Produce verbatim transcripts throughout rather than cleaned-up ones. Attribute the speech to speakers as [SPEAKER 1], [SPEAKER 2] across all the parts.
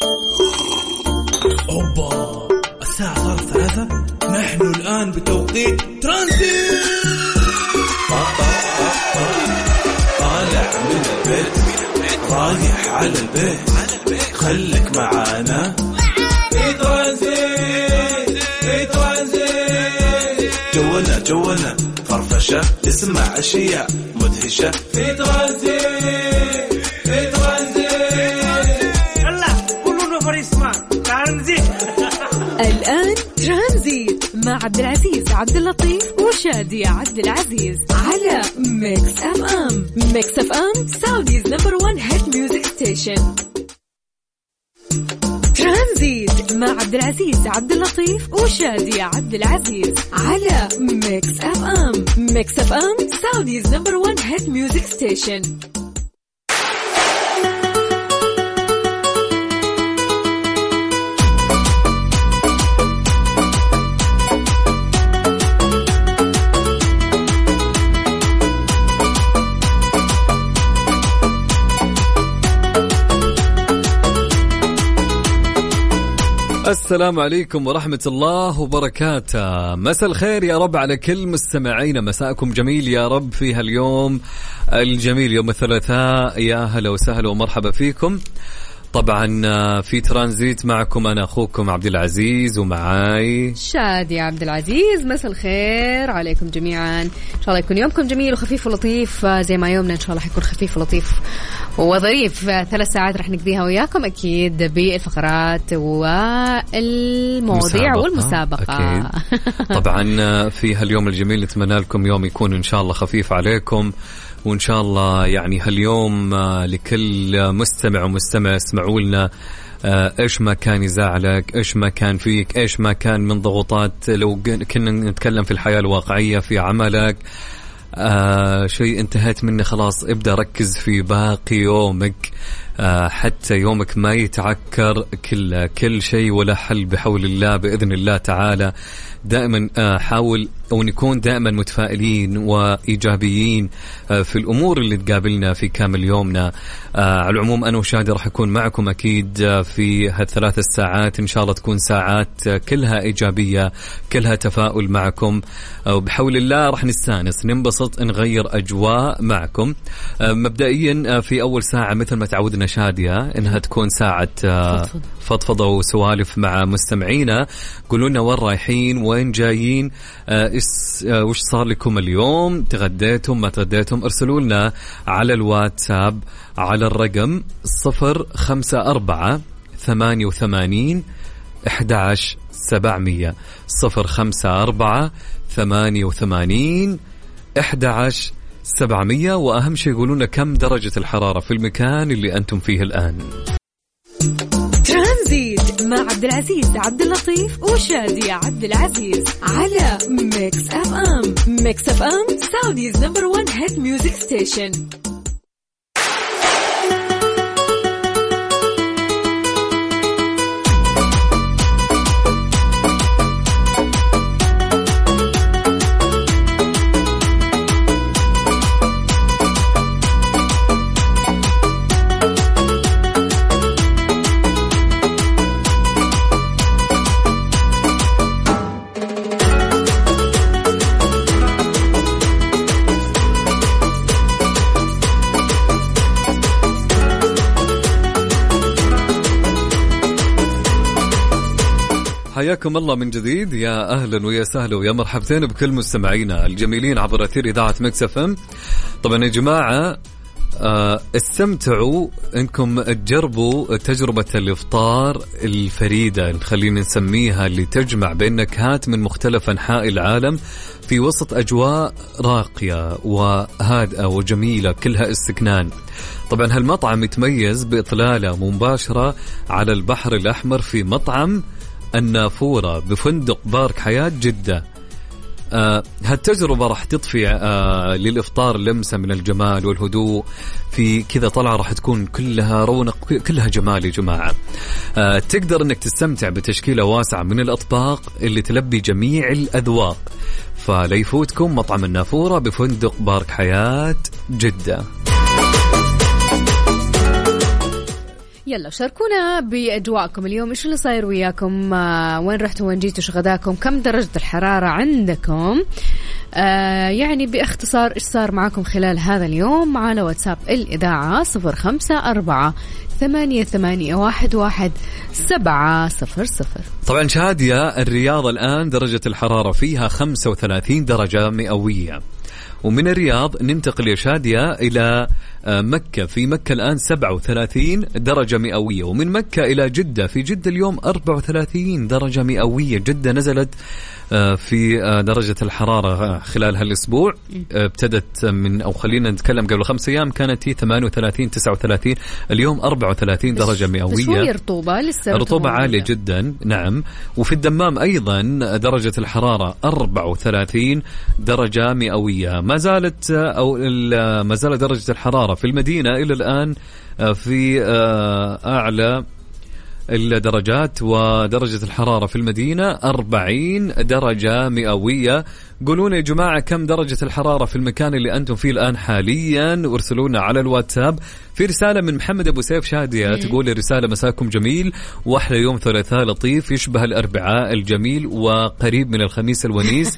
[SPEAKER 1] أوبا، الساعة صارت ثلاثة. نحن الآن بتوقيت ترانزيت. طالع من البيت رايح على البيت، خليك معانا في ترانزيت. في ترانزيت جولنا جولنا فرفشة، تسمع أشياء مدهشة في ترانزيت. في ترانزيت
[SPEAKER 2] يلا كلنا فريسمان ترانزيت.
[SPEAKER 3] الآن ترانزيت مع عبد العزيز عبد اللطيف وشادي عبد العزيز على ميكس أف أم. ميكس أف أم سعوديز نمبر وان هيت ميوزك ستيشن. ترانزيت مع عبد العزيز عبد اللطيف وشادي عبد العزيز على ميكس أف أم. ميكس أف أم سعوديز نمبر وان هيت ميوزك ستيشن.
[SPEAKER 4] السلام عليكم ورحمة الله وبركاته. مساء الخير يا رب على كل مستمعينا، مساءكم جميل يا رب في هاليوم الجميل يوم الثلاثاء. يا هلا وسهلا ومرحبا فيكم. طبعا في ترانزيت معكم أنا أخوكم عبد العزيز ومعاي
[SPEAKER 3] شادي عبد العزيز. مساء الخير عليكم جميعا، إن شاء الله يكون يومكم جميل وخفيف ولطيف زي ما يومنا إن شاء الله حيكون خفيف ولطيف وظريف. ثلاث ساعات رح نقضيها وياكم أكيد بالفقرات والمواضيع والمسابقة أكيد.
[SPEAKER 4] طبعا في هاليوم الجميل نتمنى لكم يوم يكون إن شاء الله خفيف عليكم، وإن شاء الله يعني هاليوم لكل مستمع ومستمع اسمعوا لنا إيش ما كان يزعلك، إيش ما كان فيك، إيش ما كان من ضغوطات، لو كنا نتكلم في الحياة الواقعية في عملك آه شيء انتهت منه خلاص، ابدأ ركز في باقي يومك آه حتى يومك ما يتعكر. كل كل شيء ولا حل بحول الله بإذن الله تعالى. دائما آه حاول أو نكون دائما متفائلين وإيجابيين آه في الأمور اللي تقابلنا في كامل يومنا. آه على العموم أنا وشادي راح أكون معكم أكيد آه في هالثلاث الساعات، إن شاء الله تكون ساعات آه كلها إيجابية كلها تفاؤل معكم، آه وبحول الله راح نستانس ننبسط نغير أجواء معكم. آه مبدئيا آه في أول ساعة مثل ما تعودنا شادية إنها تكون ساعة آه فضفضة وسوالف مع مستمعينا. قولوا لنا وين رايحين وين جايين، آه آه وش صار لكم اليوم، تغديتم ما تغديتم، ارسلوا لنا على الواتساب على الرقم صفر خمسة أربعة ثمانية وثمانين أحد عشر سبعمية صفر خمسة أربعة ثمانية وثمانين أحد عشر سبعمية. وأهم شيء يقولون كم درجة الحرارة في المكان اللي أنتم فيه الآن.
[SPEAKER 3] ترانزيت مع عبد العزيز عبد اللطيف وشادي عبد العزيز على ميكس أف أم. ميكس أف أم سعوديز نمبر وان هيت ميوزك ستيشن.
[SPEAKER 4] حياكم الله من جديد، يا أهلا ويا سهلا ويا مرحبتين بكل مستمعينا الجميلين عبر أثير إذاعة ميكس أف أم. طبعا يا جماعة استمتعوا انكم تجربوا تجربة الإفطار الفريدة خلينا نسميها، اللي تجمع بين نكهات من مختلف أنحاء العالم في وسط أجواء راقية وهادئة وجميلة كلها استكنان. طبعا هالمطعم يتميز بإطلالة مباشرة على البحر الأحمر في مطعم النافورة بفندق بارك حياة جدة. آه هالتجربة راح تضفي آه للإفطار لمسة من الجمال والهدوء، في كذا طلعة راح تكون كلها رونق كلها جمال يا جماعة. آه تقدر أنك تستمتع بتشكيلة واسعة من الأطباق اللي تلبي جميع الأذواق، فلا يفوتكم مطعم النافورة بفندق بارك حياة جدة.
[SPEAKER 3] يلا شاركونا بأجواءكم اليوم، إيش اللي صاير وياكم؟ آه وين رحتوا وين جيتوا؟ شو غداكم؟ كم درجة الحرارة عندكم؟ آه يعني باختصار إيش صار معكم خلال هذا اليوم؟ على واتساب الإذاعة صفر خمسة أربعة ثمانية ثمانية واحد واحد سبعة صفر صفر.
[SPEAKER 4] طبعا شادية الرياض الآن درجة الحرارة فيها خمسة وثلاثين درجة مئوية، ومن الرياض ننتقل يا شادية إلى مكة. في مكة الآن سبعة وثلاثين درجة مئوية، ومن مكة إلى جدة، في جدة اليوم أربعة وثلاثين درجة مئوية. جدة نزلت في درجة الحرارة خلال هالأسبوع، ابتدت من أو خلينا نتكلم قبل خمس أيام كانت هي ثمانية وثلاثين تسعة وثلاثين، اليوم أربعة وثلاثين درجة مئوية.
[SPEAKER 3] شوية رطوبة لسه،
[SPEAKER 4] رطوبة عالية جدا. نعم. وفي الدمام أيضا درجة الحرارة أربعة وثلاثين درجة مئوية. ما زالت أو ما زالت درجة الحرارة في المدينة إلى الآن في أعلى الدرجات، ودرجة الحرارة في المدينة أربعين درجة مئوية. قولون يا جماعة كم درجة الحرارة في المكان اللي أنتم فيه الآن حاليا، وارسلونا على الواتساب. في رسالة من محمد أبو سيف شادية تقول رسالة: مساكم جميل وأحلى يوم ثلاثاء لطيف يشبه الأربعاء الجميل وقريب من الخميس الونيس.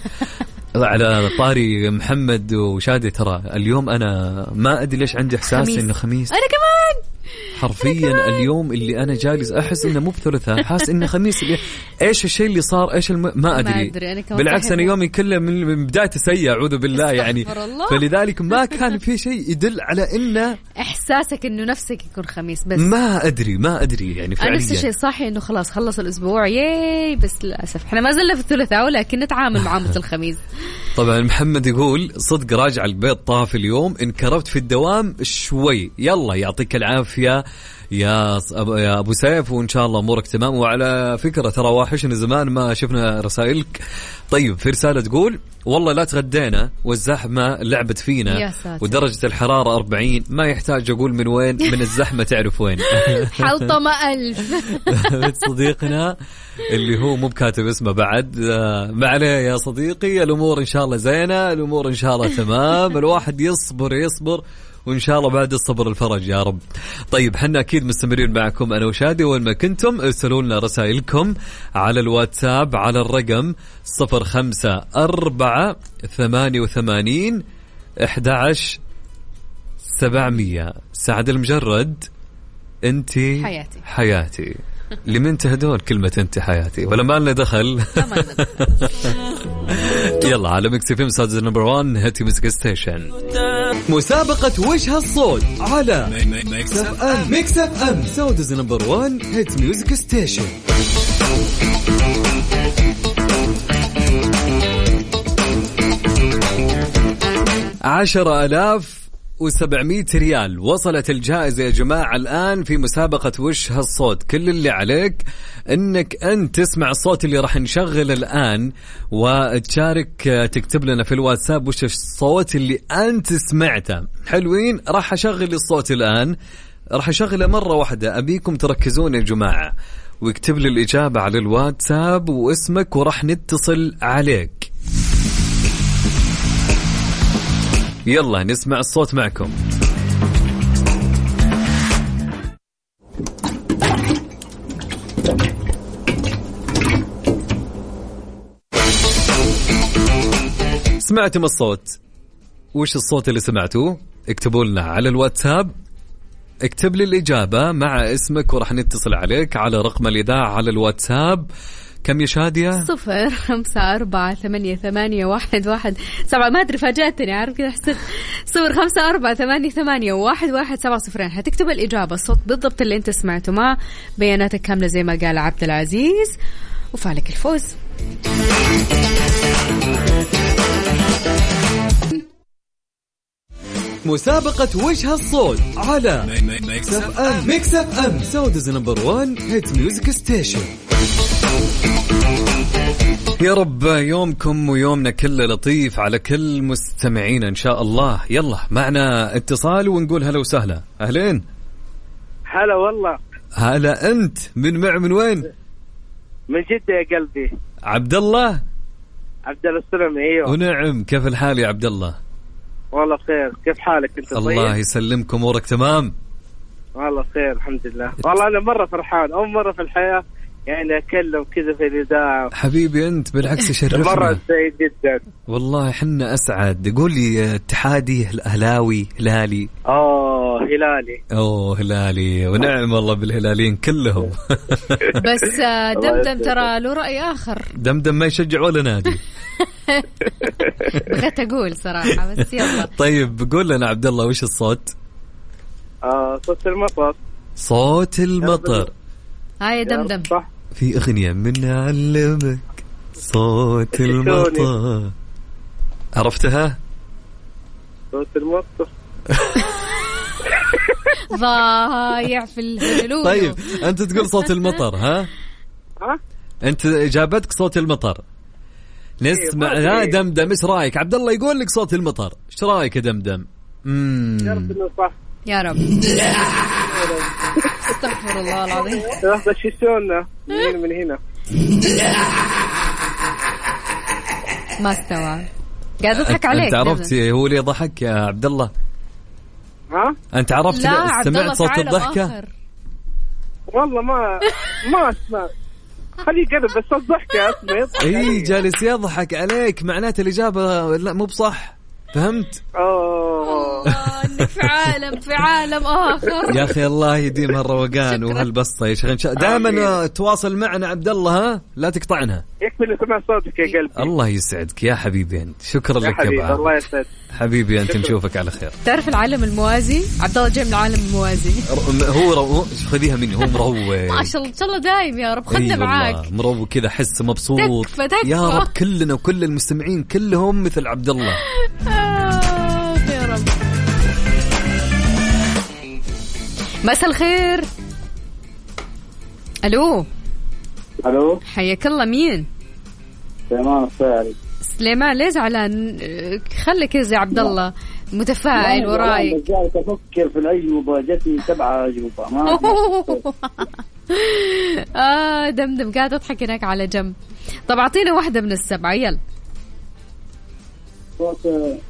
[SPEAKER 4] على طاري محمد وشادي، ترى اليوم أنا ما أدري ليش عندي إحساس خميس. إنه خميس.
[SPEAKER 3] أنا كمان
[SPEAKER 4] حرفيا أنا كمان. اليوم اللي أنا جالس أحس إنه مو بثلاثاء، حاس إنه خميس. اللي إيش الشيء اللي صار؟ إيش الم... ما أدري, ما أدري. أنا بالعكس أنا يومي كله من بداية سيء، أعوذ بالله يعني. فلذلك ما كان في شيء يدل على إنه
[SPEAKER 3] إحساسك إنه نفسك يكون خميس، بس
[SPEAKER 4] ما أدري ما أدري يعني فعليا.
[SPEAKER 3] أنا نفس الشيء صاحي إنه خلاص خلص الأسبوع ياي، بس للأسف إحنا ما زلنا في الثلاثاء ولكن نتعامل مع مثل الخميس.
[SPEAKER 4] طبعا محمد يقول: صدق راجع البيت طاف اليوم، انكرفت في الدوام شوي. يلا يعطيك العافية يا يا أبو سيف، وإن شاء الله أمورك تمام. وعلى فكرة ترى واحشنا زمان ما شفنا رسائلك. طيب في رسالة تقول: والله لا تغدينا والزحمة لعبت فينا ودرجة الحرارة أربعين، ما يحتاج أقول من وين، من الزحمة تعرف وين.
[SPEAKER 3] حلطمة ألف.
[SPEAKER 4] صديقنا اللي هو مو بكاتب اسمه بعد، ما عليه يا صديقي، الأمور إن شاء الله زينة، الأمور إن شاء الله تمام، الواحد يصبر يصبر وإن شاء الله بعد الصبر الفرج يا رب. طيب حنا أكيد مستمرين معكم أنا وشادي، وين ما كنتم ارسلوا لنا رسائلكم على الواتساب على الرقم صفر خمسة أربعة ثمانية وثمانين أحد عشر سبعمية. سعد المجرد أنتي
[SPEAKER 3] حياتي
[SPEAKER 4] حياتي. لمن تهدون كلمة أنت حياتي ولا ما لنا دخل؟ يلا على ميكس اف ام سادس نمبر واحد هاتي ميوزك ستيشن. مسابقة وش هالصوت على ميكس اف ام. ميكس اف ام سادس نمبر واحد هات ميوزك ستيشن. عشرة آلاف وسبعمية ريال وصلت الجائزة يا جماعة الآن في مسابقة وش هالصوت. كل اللي عليك انك انت تسمع الصوت اللي راح نشغل الآن وتشارك، تكتب لنا في الواتساب وش الصوت اللي انت سمعته. حلوين؟ راح اشغل الصوت الآن، راح اشغله مرة واحدة، ابيكم تركزون يا جماعة واكتب لي الإجابة على الواتساب واسمك وراح نتصل عليك. يلا نسمع الصوت معكم. سمعتم الصوت؟ وش الصوت اللي سمعتوه؟ اكتبوا لنا على الواتساب، اكتب لي الإجابة مع اسمك وراح نتصل عليك على رقم الإذاعة على الواتساب. كم يا شادية؟
[SPEAKER 3] صفر خمسة أربعة ثمانية ثمانية واحد واحد سبعة. ما أدري فاجأتني، عارف كذا حسيت. صفر خمسة أربعة ثمانية ثمانية واحد واحد سبعة صفرين. هتكتب الإجابة الصوت بالضبط اللي أنت سمعته مع بياناتك كاملة زي ما قال عبد العزيز، وفعلك الفوز.
[SPEAKER 4] مسابقة وش هالصوت على ميكس اف ام. ميكس اف ام سودز نمبر واحد هيت ميوزك ستيشن. يا رب يومكم ويومنا كله لطيف على كل مستمعين إن شاء الله. يلا معنا اتصال ونقول هلا وسهلا. أهلين.
[SPEAKER 2] هلا والله.
[SPEAKER 4] هلا. أنت من مع من وين؟
[SPEAKER 2] من جدة يا قلبي.
[SPEAKER 4] عبد الله.
[SPEAKER 2] عبد الله السلمي. أيوه.
[SPEAKER 4] ونعم. كيف الحال يا عبد الله؟
[SPEAKER 2] والله بخير. كيف حالك أنت؟
[SPEAKER 4] الله
[SPEAKER 2] طيب؟
[SPEAKER 4] يسلمكم. أمورك تمام؟
[SPEAKER 2] والله بخير الحمد لله. والله أنا مرة فرحان، أول مرة في الحياة يعني أكلم كذا في الإذاعة.
[SPEAKER 4] حبيبي أنت بالعكس يشرفنا.
[SPEAKER 2] مرة سعيد جدا
[SPEAKER 4] والله حنا أسعد. قول لي اتحادي أهلاوي هلالي؟
[SPEAKER 2] أوه هلالي.
[SPEAKER 4] أوه هلالي ونعم والله بالهلاليين كلهم.
[SPEAKER 3] بس دمدم ترى له رأي آخر.
[SPEAKER 4] دمدم ما يشجع ولا نادي.
[SPEAKER 3] بغيت أقول صراحة بس يلا.
[SPEAKER 4] طيب قول لنا عبد الله وش الصوت؟
[SPEAKER 2] آه صوت المطر.
[SPEAKER 4] صوت المطر.
[SPEAKER 3] هاي دمدم.
[SPEAKER 2] صح.
[SPEAKER 4] في أغنية من علمك صوت المطر، عرفتها؟
[SPEAKER 2] صوت المطر.
[SPEAKER 3] ضايع في الهلول.
[SPEAKER 4] طيب أنت تقول صوت المطر ها؟
[SPEAKER 2] ها؟
[SPEAKER 4] أنت إجابتك صوت المطر. نسمع ها دمدم إيش رأيك؟ عبد الله يقول لك صوت المطر، إيش رأيك يا دمدم؟
[SPEAKER 2] امم يا رب إنه صح.
[SPEAKER 3] يا رب. استغفر الله العظيم.
[SPEAKER 2] لحظة شو سوينا؟ من من هنا.
[SPEAKER 3] ما استوعب. قاعد أضحك عليك.
[SPEAKER 4] أنت عرفت هو اللي ضحك يا عبد الله؟
[SPEAKER 2] ها؟
[SPEAKER 4] أنت عرفت سمعت صوت الضحكة؟
[SPEAKER 2] والله ما ما أسمع. خليه قلب بس صوت ضحكة أسمع.
[SPEAKER 4] إيه جالس يضحك عليك، معناته الإجابة لا مو بصح. فهمت؟
[SPEAKER 2] أوه
[SPEAKER 3] إنك في عالم في عالم آخر
[SPEAKER 4] يا أخي. الله يديم هالروقان وهالبسطة يا شيخ. دائما تواصل معنا عبد الله ها، لا تقطعنا.
[SPEAKER 2] يكفي اللي سمع صوتك يا قلبي.
[SPEAKER 4] الله يسعدك يا حبيبي أنت. شكرا لك يا
[SPEAKER 2] حبيبي. الله يسعدك
[SPEAKER 4] حبيبي أنت. نشوفك على خير.
[SPEAKER 3] تعرف العالم الموازي؟ عبد الله جاي من العالم الموازي.
[SPEAKER 4] هو رو... خذيها مني، هو مروق
[SPEAKER 3] ما شاء الله إن شاء الله دايم يا رب. خدنا معاك
[SPEAKER 4] مروق كذا، حس مبسوط.
[SPEAKER 3] تكفى تكفى.
[SPEAKER 4] يا رب كلنا وكل المستمعين كلهم مثل عبد الله.
[SPEAKER 3] آه يا رب. مساء الخير. الو
[SPEAKER 2] الو
[SPEAKER 3] حياك الله. مين؟
[SPEAKER 2] سليمان الصيعري.
[SPEAKER 3] سليمان ليه زعلان؟ خليك يا عبد الله متفاعل ورايك.
[SPEAKER 2] جالس افكر في الاجوبه، جتني سبعه اجوبه ما.
[SPEAKER 3] اه دمدم قاعد اضحك هناك على جنب. طب اعطينا واحده من السبعه يلا.
[SPEAKER 2] صوت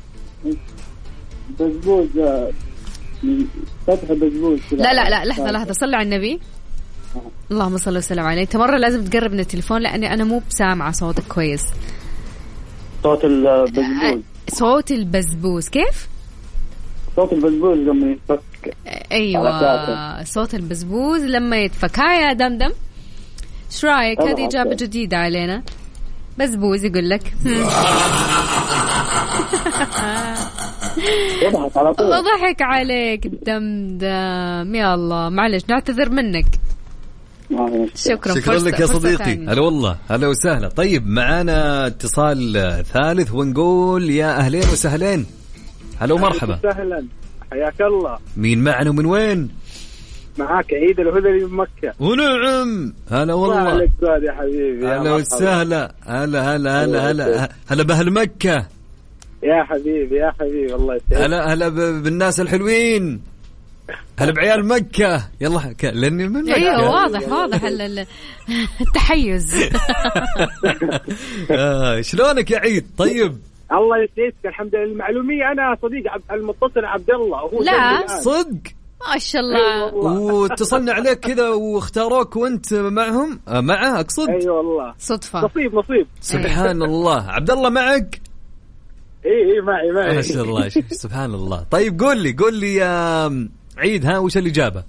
[SPEAKER 2] بزبوز، فتح بزبوز.
[SPEAKER 3] لا لا لا لحظه لحظه، صلي على النبي. اللهم صل وسلم عليه. انت مره لازم تقرب من التليفون لاني انا مو بسامعه صوتك كويس.
[SPEAKER 2] صوت البزبوز.
[SPEAKER 3] صوت البزبوز. كيف
[SPEAKER 2] صوت البزبوز لما يتفك؟
[SPEAKER 3] ايوه صوت البزبوز لما يتفك. هاي يا دمدم ايش رايك؟ هذه اجابه جديده علينا. بزبوز يقول لك.
[SPEAKER 2] وضحك على طول.
[SPEAKER 3] وضحك عليك دمدم. يا الله معلش نعتذر منك. شكرا
[SPEAKER 4] شكرا لك يا صديقي. هلا والله هلا وسهلا. طيب معانا اتصال ثالث ونقول يا أهلين وسهلين. هلا ومرحبا.
[SPEAKER 2] سهلا حياك الله.
[SPEAKER 4] مين معنا ومن وين؟
[SPEAKER 2] معاك عيد الهذلي من مكة.
[SPEAKER 4] ونعم هلا والله.
[SPEAKER 2] يا حبيبي.
[SPEAKER 4] هلا وسهلا. هلا هلا هلا هلا هلا بأهل مكة.
[SPEAKER 2] يا حبيبي يا حبيبي الله يسعدك.
[SPEAKER 4] هلا هلا بالناس الحلوين. هلا بعيال مكة. يلا لاني من مكة.
[SPEAKER 3] ايوه واضح واضح التحيز.
[SPEAKER 4] آه شلونك يا عيد؟ طيب
[SPEAKER 2] الله يسعدك الحمد لله. المعلومية أنا صديق المتصل عبد الله. هو
[SPEAKER 3] لا
[SPEAKER 4] صدق
[SPEAKER 3] ما شاء الله.
[SPEAKER 4] واتصلنا عليك كذا واختاروك وانت معهم آه معه اقصد.
[SPEAKER 2] اي أيوة والله
[SPEAKER 3] صدفة.
[SPEAKER 2] نصيب نصيب.
[SPEAKER 4] سبحان الله. عبد الله معك؟
[SPEAKER 2] اي اي معي معي
[SPEAKER 4] ما شاء الله. سبحان الله. طيب قول لي قول لي يا عيد ها وش الإجابة؟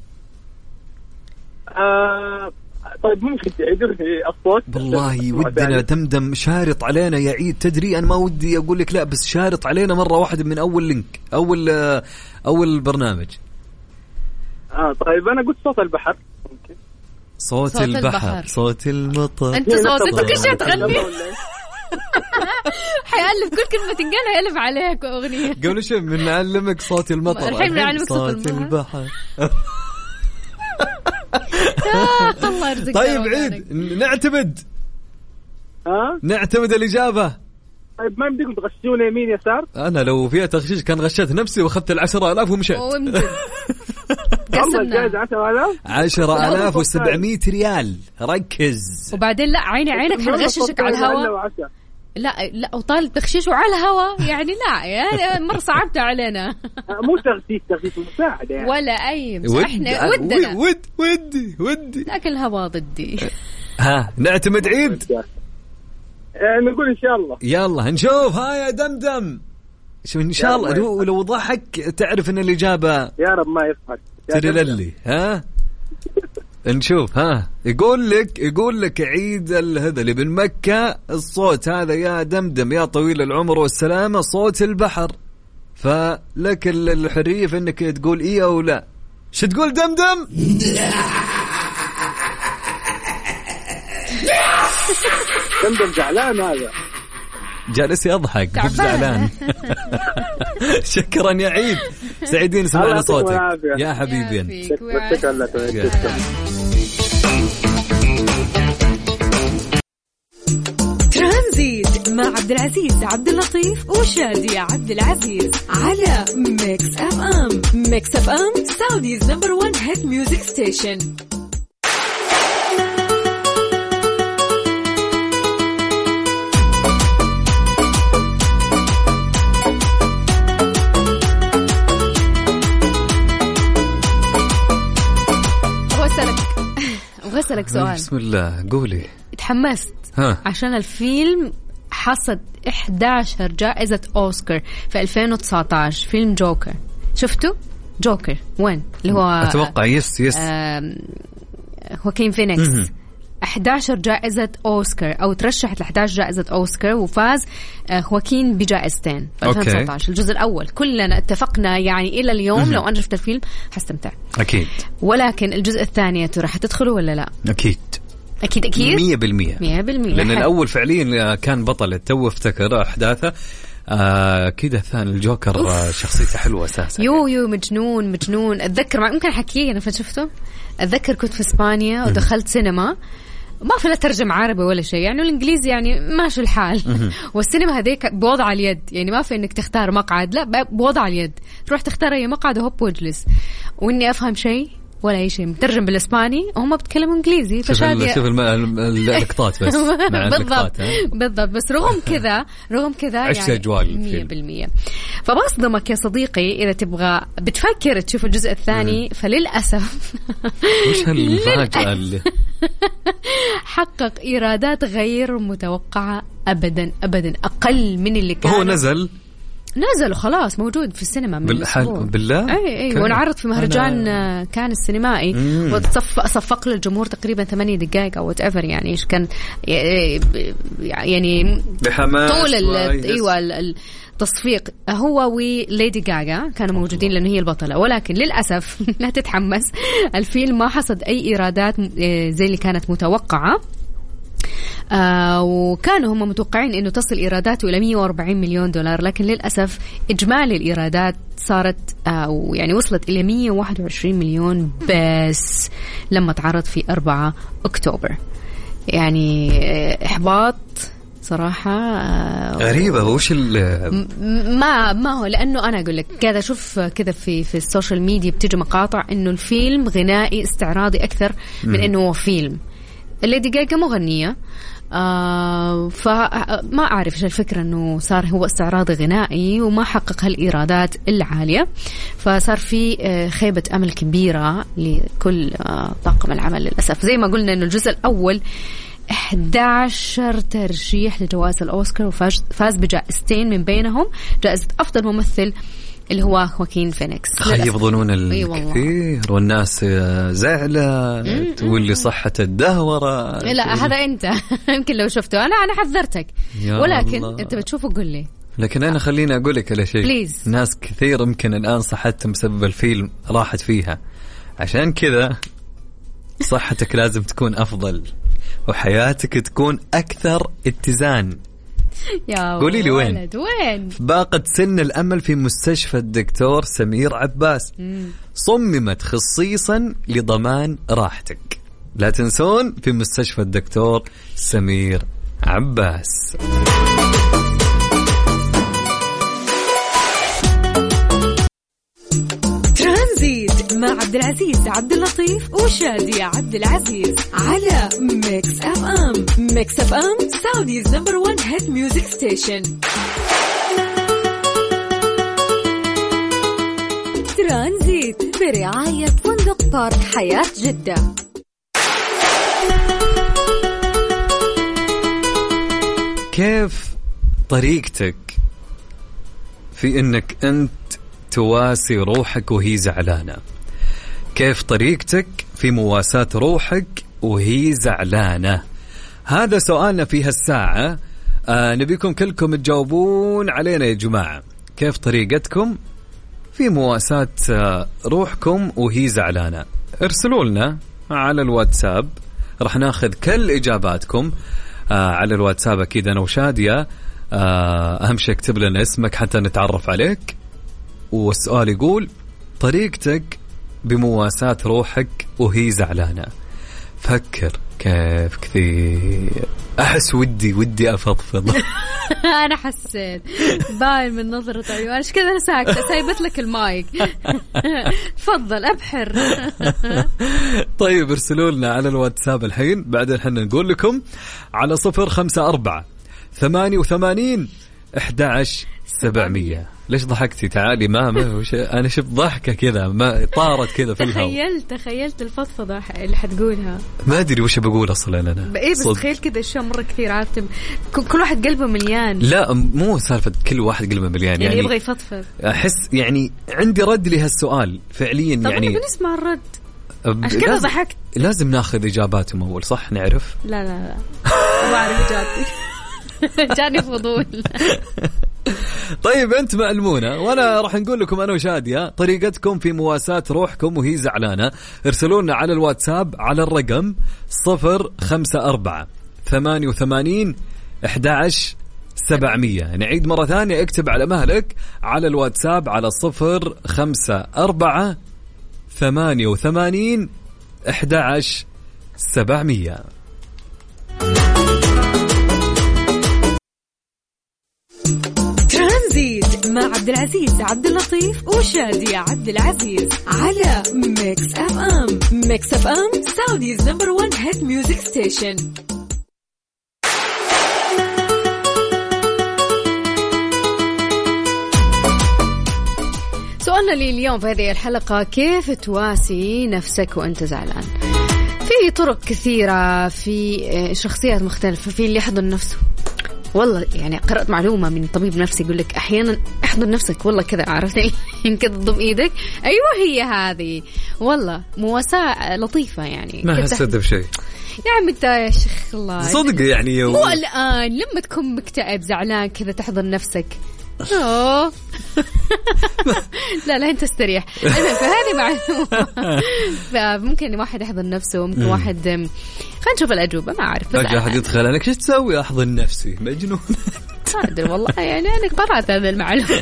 [SPEAKER 2] آه طيب ممكن تعيدوا لي الصوت؟
[SPEAKER 4] والله ودنا دمدم شارط علينا يا عيد. تدري أنا ما ودي أقول لك لا بس شارط علينا مرة واحدة من أول لينك أول أول برنامج.
[SPEAKER 2] آه طيب أنا قلت صوت البحر. ممكن
[SPEAKER 4] صوت, صوت البحر. البحر صوت المطر.
[SPEAKER 3] أنت صوت أنت كل شيء تغني. حيألف كل كلمة تنقال هيألف عليك أغنية.
[SPEAKER 4] قبل شيء بنعلمك صوت المطر.
[SPEAKER 3] الحين بنعلمك
[SPEAKER 4] صوت البحر.
[SPEAKER 3] الله يرزقك.
[SPEAKER 4] طيب عيد نعتمد
[SPEAKER 2] ها
[SPEAKER 4] نعتمد الإجابة.
[SPEAKER 2] طيب ما بدكم تغشوني يمين يسار؟
[SPEAKER 4] أنا لو فيها تغشيش كان غشيت نفسي وأخذت العشرة آلاف ومشيت.
[SPEAKER 2] والله جايز عشرة آلاف.
[SPEAKER 4] عشرة آلاف وسبعمية ريال. ركز.
[SPEAKER 3] وبعدين لا عيني عينك حنغششك على الهواء. لا لا وطالب بخشيش وعلى الهواء يعني لا يعني مرة صعبت علينا.
[SPEAKER 2] مو تغسيس تغسيس مساعدة يعني.
[SPEAKER 3] ولا أي إحنا ودنا
[SPEAKER 4] ود ودي ودي
[SPEAKER 3] لكن الهواء ضدي.
[SPEAKER 4] ها نعتمد عيد
[SPEAKER 2] نقول إن شاء الله.
[SPEAKER 4] يلا نشوف. ها يا دمدم شو إن شاء الله. ولو ضحك تعرف إن الإجابة
[SPEAKER 2] يا رب ما يضحك
[SPEAKER 4] ترللي. ها نشوف. ها يقول لك يقول لك عيد هذا اللي بن مكة الصوت هذا يا دمدم يا طويل العمر والسلامة صوت البحر. فلك الحرية في انك تقول ايه او لا. شو تقول دمدم؟
[SPEAKER 2] دمدم زعلان هذا
[SPEAKER 4] جالس يضحك مش زعلان. شكرا يا عيد سعيدين سمعنا صوتك يا حبيبي.
[SPEAKER 5] ترانزيت مع عبد العزيز عبد اللطيف وشادي عبد العزيز على ميكس اف ام. ميكس اف ام سعوديز نمبر ون هيت ميوزك ستيشن.
[SPEAKER 3] أسألك سؤال.
[SPEAKER 4] بسم الله قولي.
[SPEAKER 3] تحمست
[SPEAKER 4] ها.
[SPEAKER 3] عشان الفيلم حصد إحدى عشرة جائزة أوسكار في ألفين وتسعة عشر. فيلم جوكر شفته؟ جوكر وين اللي هو
[SPEAKER 4] أتوقع يس يس
[SPEAKER 3] خواكين فينيكس. إحدى عشرة جائزة أوسكار أو ترشحت ل إحدى عشرة جائزة أوسكار وفاز خواكين بجائزتين في ألفين وتسعة عشر. الجزء الأول كلنا اتفقنا يعني إلى اليوم لو أنا شفت الفيلم حستمتع
[SPEAKER 4] أكيد.
[SPEAKER 3] ولكن الجزء الثاني ترى حتدخلوا ولا لا؟
[SPEAKER 4] أكيد
[SPEAKER 3] أكيد أكيد
[SPEAKER 4] مية بالمية
[SPEAKER 3] مية بالمية
[SPEAKER 4] لأن الأول فعليا كان بطل تو افتكر أحداثه. آه كده الثاني الجوكر آه شخصيته حلوة أساسا.
[SPEAKER 3] يو يو مجنون مجنون. أتذكر ممكن أحكيه أنا فشفته. أتذكر كنت في إسبانيا ودخلت سينما ما في لا ترجم عربي ولا شيء يعني الإنجليزي يعني ماشي الحال. والسينما هذيك بوضع اليد يعني ما في إنك تختار مقعد لا بوضع اليد تروح تختار أي مقعد وهوب واجلس. وإني أفهم شيء ولا أي شيء مترجم بالإسباني وهم بيتكلموا إنجليزي.
[SPEAKER 4] فشادي شوف اللقطات بس مع
[SPEAKER 3] بالضبط بالضبط. بس رغم كذا رغم كذا يعني مية بالمية. فبصدمك يا صديقي إذا تبغى بتفكر تشوف الجزء الثاني فللأسف
[SPEAKER 4] وش هالمفاجأة اللي
[SPEAKER 3] حقق إيرادات غير متوقعة أبدا أبدا أقل من اللي كان.
[SPEAKER 4] هو نزل
[SPEAKER 3] نزل خلاص موجود في السينما من
[SPEAKER 4] بالحل بالله.
[SPEAKER 3] اي اي وانعرض في مهرجان أنا... كان السينمائي وتصفق صفق للجمهور تقريبا ثمانية دقائق او whatever يعني ايش كان يعني
[SPEAKER 4] بحماس
[SPEAKER 3] طول ايوه التصفيق. هو وليدي غاغا كانوا موجودين لأنه هي البطلة. ولكن للأسف لا تتحمس الفيلم ما حصد أي إيرادات زي اللي كانت متوقعة. آه وكانوا هم متوقعين أنه تصل إيراداته إلى مية وأربعين مليون دولار لكن للأسف إجمالي الإيرادات صارت آه يعني وصلت إلى مية وواحد وعشرين مليون بس لما تعرض في أربعة أكتوبر. يعني إحباط صراحة
[SPEAKER 4] غريبة. وش
[SPEAKER 3] ما ما هو لأنه أنا أقول لك كذا شوف كذا في في السوشيال ميديا بتيجي مقاطع إنه الفيلم غنائي استعراضي أكثر من إنه هو فيلم. الليدي غاغا مغنية آه فما أعرف إيش الفكرة إنه صار هو استعراض غنائي وما حقق هالإيرادات العالية. فصار في خيبة أمل كبيرة لكل آه طاقم العمل للأسف. زي ما قلنا إنه الجزء الأول إحدى عشر ترشيح لجوائز الأوسكار وفاز بجائزتين من بينهم جائزة أفضل ممثل اللي هو خواكين فينيكس.
[SPEAKER 4] يفضلون الكثير والناس زعلة تقول صحة الدهورة.
[SPEAKER 3] لا هذا أنت يمكن لو شفته أنا أنا حذرتك ولكن الله. أنت بتشوفه قل لي.
[SPEAKER 4] لكن أنا خليني أقول لك على شيء. ناس كثير يمكن الآن صحتهم بسبب الفيلم راحت فيها عشان كذا صحتك لازم تكون أفضل وحياتك تكون أكثر اتزان. قولي لي وين
[SPEAKER 3] وين
[SPEAKER 4] باقة سن الأمل في مستشفى الدكتور سمير عباس. مم. صممت خصيصا لضمان راحتك. لا تنسون في مستشفى الدكتور سمير عباس.
[SPEAKER 5] ترانزيت مع عبد العزيز عبد اللطيف وشادية عبد العزيز على ميكس اف ام. ميكس اف ام سعوديز نمبر ون هيت ميوزك ستيشن. ترانزيت برعاية فندق بارك حياة جدة.
[SPEAKER 4] كيف طريقتك في انك انت تواسي روحك وهي زعلانة؟ كيف طريقتك في مواساة روحك وهي زعلانة؟ هذا سؤالنا في هالساعة. آه نبيكم كلكم تجاوبون علينا يا جماعة. كيف طريقتكم في مواساة آه روحكم وهي زعلانة؟ ارسلوا لنا على الواتساب، رح ناخذ كل إجاباتكم آه على الواتساب. أكيد أنا وشادية. آه أهم شيء اكتب لنا اسمك حتى نتعرف عليك. والسؤال يقول طريقتك بمواساة روحك وهي زعلانة. فكر كيف كثير. أحس ودي ودي أفضفض.
[SPEAKER 3] أنا حسيت باين من نظرة عيوني إيش كذا ساكتة سايبت لك المايك. تفضل أبحر.
[SPEAKER 4] طيب ارسلوا لنا على الواتساب الحين، بعدين حنا نقول لكم على صفر خمسة أربعة ثمانية وثمانين أحد عشر سبعمية. ليش ضحكتي؟ تعالي ما, ما وش... أنا شفت ضحكة كذا ما طارت كذا في الهواء.
[SPEAKER 3] تخيلت تخيلت الفضفضة اللي حتقولها.
[SPEAKER 4] ما أدري وش بقول أصلا أنا.
[SPEAKER 3] إيه بس تخيل كذا أشياء مرة كثير عارف. كل واحد قلبه مليان.
[SPEAKER 4] لا مو سالفة كل واحد قلبه مليان يعني,
[SPEAKER 3] يعني يبغى يفضفض.
[SPEAKER 4] أحس يعني عندي رد لهالسؤال فعليا.
[SPEAKER 3] طب
[SPEAKER 4] يعني
[SPEAKER 3] بنسمع الرد. عشان كذا ضحكت.
[SPEAKER 4] لازم ناخذ إجاباتهم أول صح نعرف.
[SPEAKER 3] لا لا لا ما أعرف إجابتي. جاني فضول.
[SPEAKER 4] طيب أنت معلمونا وأنا راح نقول لكم أنا وشادية طريقتكم في مواساة روحكم وهي زعلانة. ارسلونا على الواتساب على الرقم صفر خمسة أربعة ثمانية وثمانين أحد عشر سبعمية. نعيد مرة ثانية، اكتب على مهلك على الواتساب على صفر خمسة أربعة ثمانية وثمانين أحد عشر سبعمية.
[SPEAKER 5] ترانزيت مع عبد العزيز عبد اللطيف وشادية عبد العزيز على ميكس اف ام. ميكس اف ام سعوديز نمبر ون هيت ميوزك ستيشن.
[SPEAKER 3] سؤالنا لليوم في هذه الحلقة كيف تواسي نفسك وأنت زعلان؟ في طرق كثيرة، في شخصيات مختلفة، في اللي يحضن نفسه. والله يعني قرأت معلومة من طبيب نفسي يقول لك أحيانا احضن نفسك والله كذا عرفتي كذا تضم إيدك. أيوة هي هذه والله مواساة لطيفة يعني.
[SPEAKER 4] ما حسيت بشيء
[SPEAKER 3] يا عم انت يا شيخ الله
[SPEAKER 4] صدق يعني يوم.
[SPEAKER 3] مو الآن لما تكون مكتئب زعلان كذا تحضن نفسك. أوه. لا لا انت استريح. فهذه معلومة. فممكن واحد يحضن نفسه، ممكن واحد خلينا نشوف الأجوبة ما أعرف.
[SPEAKER 4] فجأة أحد يدخل أنا كيش تسوي؟ أحضن نفسي مجنون.
[SPEAKER 3] صادر والله يعني أنا قرأت هذا المعلومة.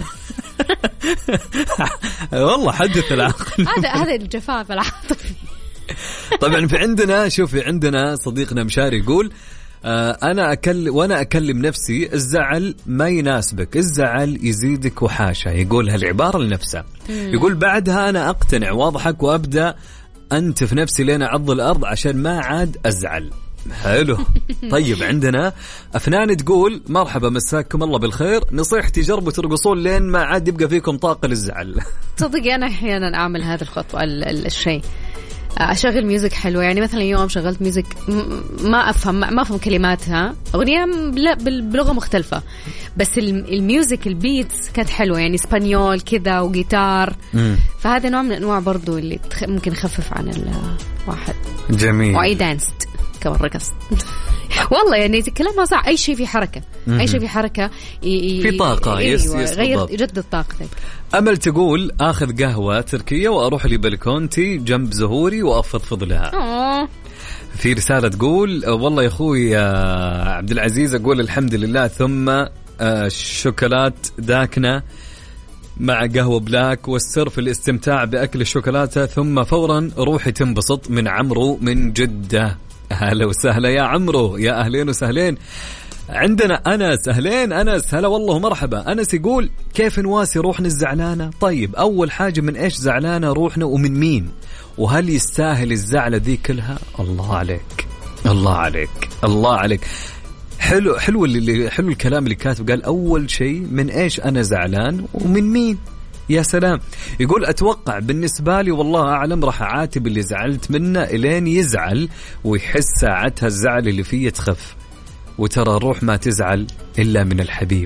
[SPEAKER 4] والله حدث العقل.
[SPEAKER 3] هذا هذا الجفاف العاطفي.
[SPEAKER 4] طبعا في عندنا شوفي عندنا صديقنا مشاري يقول آه أنا أكلم وأنا أكلم نفسي الزعل ما يناسبك، الزعل يزيدك وحاشة. يقول هالعبارة لنفسه. يقول بعدها أنا أقتنع واضحك وأبدأ أنتف نفسي لين أعض الأرض عشان ما عاد أزعل. حلو. طيب عندنا أفنان تقول مرحبا مساكم الله بالخير، نصيحتي جربوا ترقصون لين ما عاد يبقى فيكم طاقة للزعل. صدق
[SPEAKER 3] أنا أحيانا أعمل هذا الخطوة الشيء، أشغل ميوزك حلوة. يعني مثلا يوم شغلت ميوزك ما أفهم ما أفهم كلماتها، أغنية بلغة مختلفة بس الميوزك البيتس كانت حلوة يعني اسبانيول كذا وجيتار. مم. فهذا نوع من أنواع برضو اللي ممكن يخفف عن الواحد.
[SPEAKER 4] جميل.
[SPEAKER 3] وأي دانست كمان رقص. والله يعني كلامها صح، أي شيء في حركة. مم. أي شيء في حركة ي...
[SPEAKER 4] في طاقة.
[SPEAKER 3] أيوة.
[SPEAKER 4] يس يس
[SPEAKER 3] غير يجدد طاقتك.
[SPEAKER 4] أمل تقول آخذ قهوة تركية وأروح لبلكونتي جنب زهوري وأفضفض لها. أوه. في رسالة تقول والله يا أخوي عبد العزيز أقول الحمد لله ثم شوكولات داكنة مع قهوة بلاك والسر في الاستمتاع بأكل الشوكولاتة ثم فورا روحي تنبسط. من عمرو من جدة. أهلا وسهلا يا عمرو، يا أهلين وسهلين. عندنا أنس. أهلين أنس، هلا والله مرحبا. أنس يقول كيف نواسي روحنا الزعلانة؟ طيب أول حاجة من إيش زعلانة روحنا ومن مين؟ وهل يستاهل الزعلة ذي كلها؟ الله عليك الله عليك الله عليك. حلو حلو اللي حلو الكلام اللي كاتب. قال أول شيء من إيش أنا زعلان ومن مين. يا سلام. يقول أتوقع بالنسبة لي والله أعلم راح أعاتب اللي زعلت منه إلين يزعل ويحس ساعتها الزعل اللي فيه تخف. وترى الروح ما تزعل إلا من الحبيب.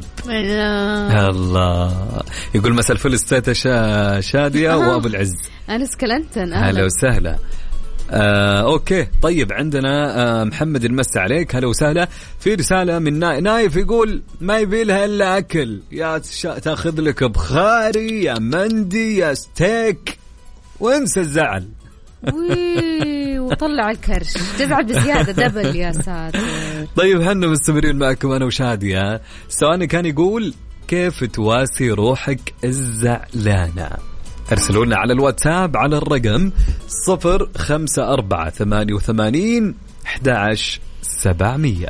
[SPEAKER 4] الله. يقول مساء الفل استاذة شا... شادية أه. وأبو العز.
[SPEAKER 3] أنا سكلنتن.
[SPEAKER 4] هلا وسهلا. آه، أوكي طيب عندنا آه، محمد المس عليك. هلا وسهلا. في رسالة من نا... نايف يقول ما يبيلها إلا أكل. يا تشا... تاخذ لك بخاري يا مندي يا ستيك وانسى الزعل.
[SPEAKER 3] وي وطلع الكرش تزعل بزيادة دبل يا ساتر.
[SPEAKER 4] طيب هنا مستمرين معكم أنا وشادية. سؤالنا كان يقول كيف تواسي روحك الزعلانة؟ ارسلوا لنا على الواتساب على الرقم صفر خمسة أربعة ثمانية وثمانين أحد عشر سبعمية.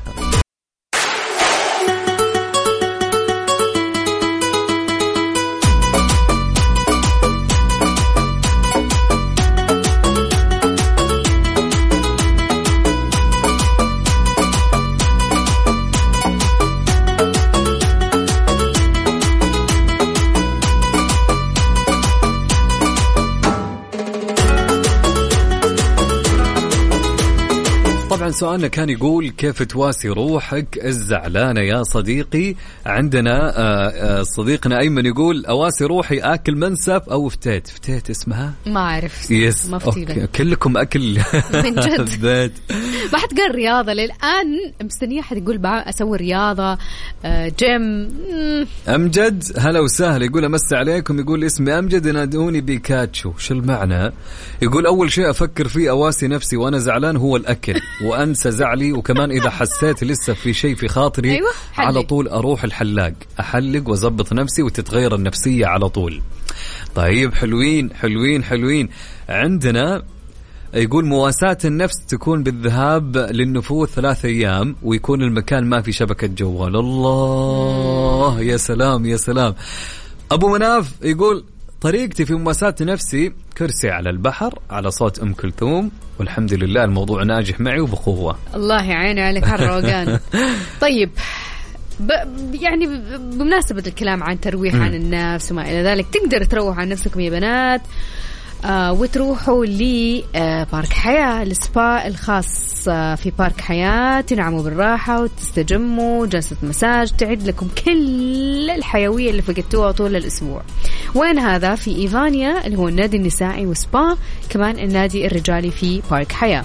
[SPEAKER 4] طبعا سؤالنا كان يقول كيف تواسي روحك الزعلانة يا صديقي. عندنا صديقنا أيمن يقول أواسي روحي أكل منسف أو فتيت. فتيت اسمها ما أعرف. يس أوكي. كلكم أكل
[SPEAKER 3] من جد. ما حد قال رياضة للآن. مستنية حد يقول بقى أسوي رياضة جيم.
[SPEAKER 4] أمجد هلا وسهلا. يقول أمس عليكم. يقول اسمي أمجد ينادوني بيكاتشو. شو المعنى؟ يقول أول شيء أفكر فيه أواسي نفسي وأنا زعلان هو الأكل وأنسى زعلي. وكمان إذا حسيت لسه في شيء في خاطري أيوة على طول أروح الحلاق أحلق وأزبط نفسي وتتغير النفسية على طول. طيب حلوين حلوين حلوين. عندنا يقول مواساة النفس تكون بالذهاب للنفوذ ثلاثة أيام ويكون المكان ما في شبكة جوال. الله يا سلام يا سلام. أبو مناف يقول طريقتي في مواساة نفسي كرسي على البحر على صوت أم كلثوم والحمد لله الموضوع ناجح معي وبقوة.
[SPEAKER 3] الله يعيني عليك هالروقان. طيب ب... يعني بمناسبة الكلام عن ترويح عن النفس وما إلى ذلك تقدر تروح عن نفسكم يا بنات آه وتروحوا لبارك حياة السبا الخاص آه في بارك حياة. تنعموا بالراحة وتستجموا جلسة مساج تعيد لكم كل الحيوية اللي فقدتوها طول الأسبوع. وين هذا؟ في إيفانيا اللي هو النادي النسائي وسبا. كمان النادي الرجالي في بارك حياة.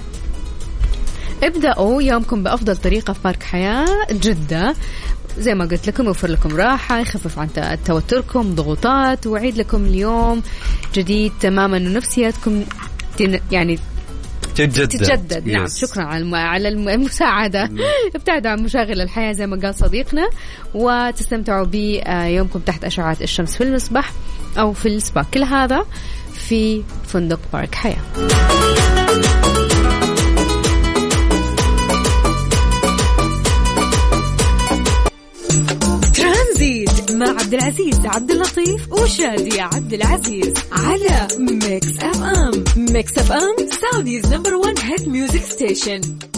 [SPEAKER 3] ابدأوا يومكم بأفضل طريقة في بارك حياة جدة. زي ما قلت لكم يوفر لكم راحة يخفف عن توتركم ضغوطات ويعيد لكم اليوم جديد تماما ونفسياتكم يعني
[SPEAKER 4] تتجدد,
[SPEAKER 3] تتجدد. نعم شكرا على على المساعدة. ابتعدوا عن مشاغل الحياة زي ما قال صديقنا وتستمتعوا بيومكم تحت أشعة الشمس في المسبح أو في السبا. كل هذا في فندق بارك حياة.
[SPEAKER 5] مع عبد العزيز عبد اللطيف وشادية عبد العزيز على ميكس اف ام. ميكس اف ام سعوديز نمبر وان هيت ميوزك ستيشن.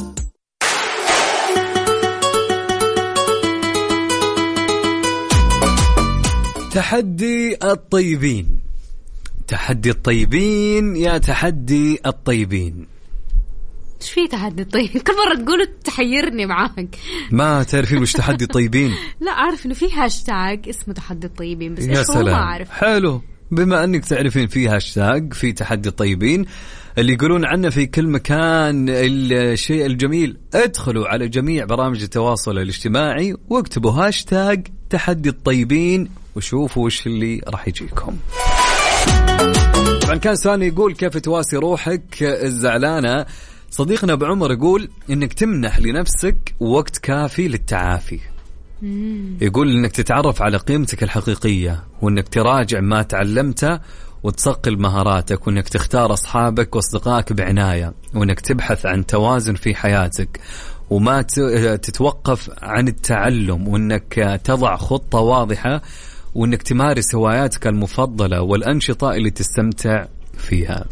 [SPEAKER 4] تحدي الطيبين. تحدي الطيبين يا تحدي الطيبين.
[SPEAKER 3] ايش في تحدي الطيبين؟ كل مرة تقولوا تحيرني معاك.
[SPEAKER 4] ما تعرفين وش تحدي الطيبين؟
[SPEAKER 3] لا أعرف إنه في هاشتاج اسمه تحدي الطيبين بس
[SPEAKER 4] يا
[SPEAKER 3] إيش هو ما أعرف.
[SPEAKER 4] حلو. بما أنك تعرفين في هاشتاج في تحدي الطيبين اللي يقولون عنه في كل مكان. الشيء الجميل ادخلوا على جميع برامج التواصل الاجتماعي واكتبوا هاشتاج تحدي الطيبين وشوفوا وش اللي راح يجيكم. طبعا كان سؤال يقول كيف تواسي روحك الزعلانة. صديقنا أبو عمر يقول إنك تمنح لنفسك وقت كافي للتعافي. يقول إنك تتعرف على قيمتك الحقيقية وإنك تراجع ما تعلمته وتصقل مهاراتك وإنك تختار أصحابك وأصدقائك بعناية وإنك تبحث عن توازن في حياتك وما تتوقف عن التعلم، وأنك تضع خطة واضحة، وأنك تمارس هواياتك المفضلة والأنشطة اللي تستمتع فيها.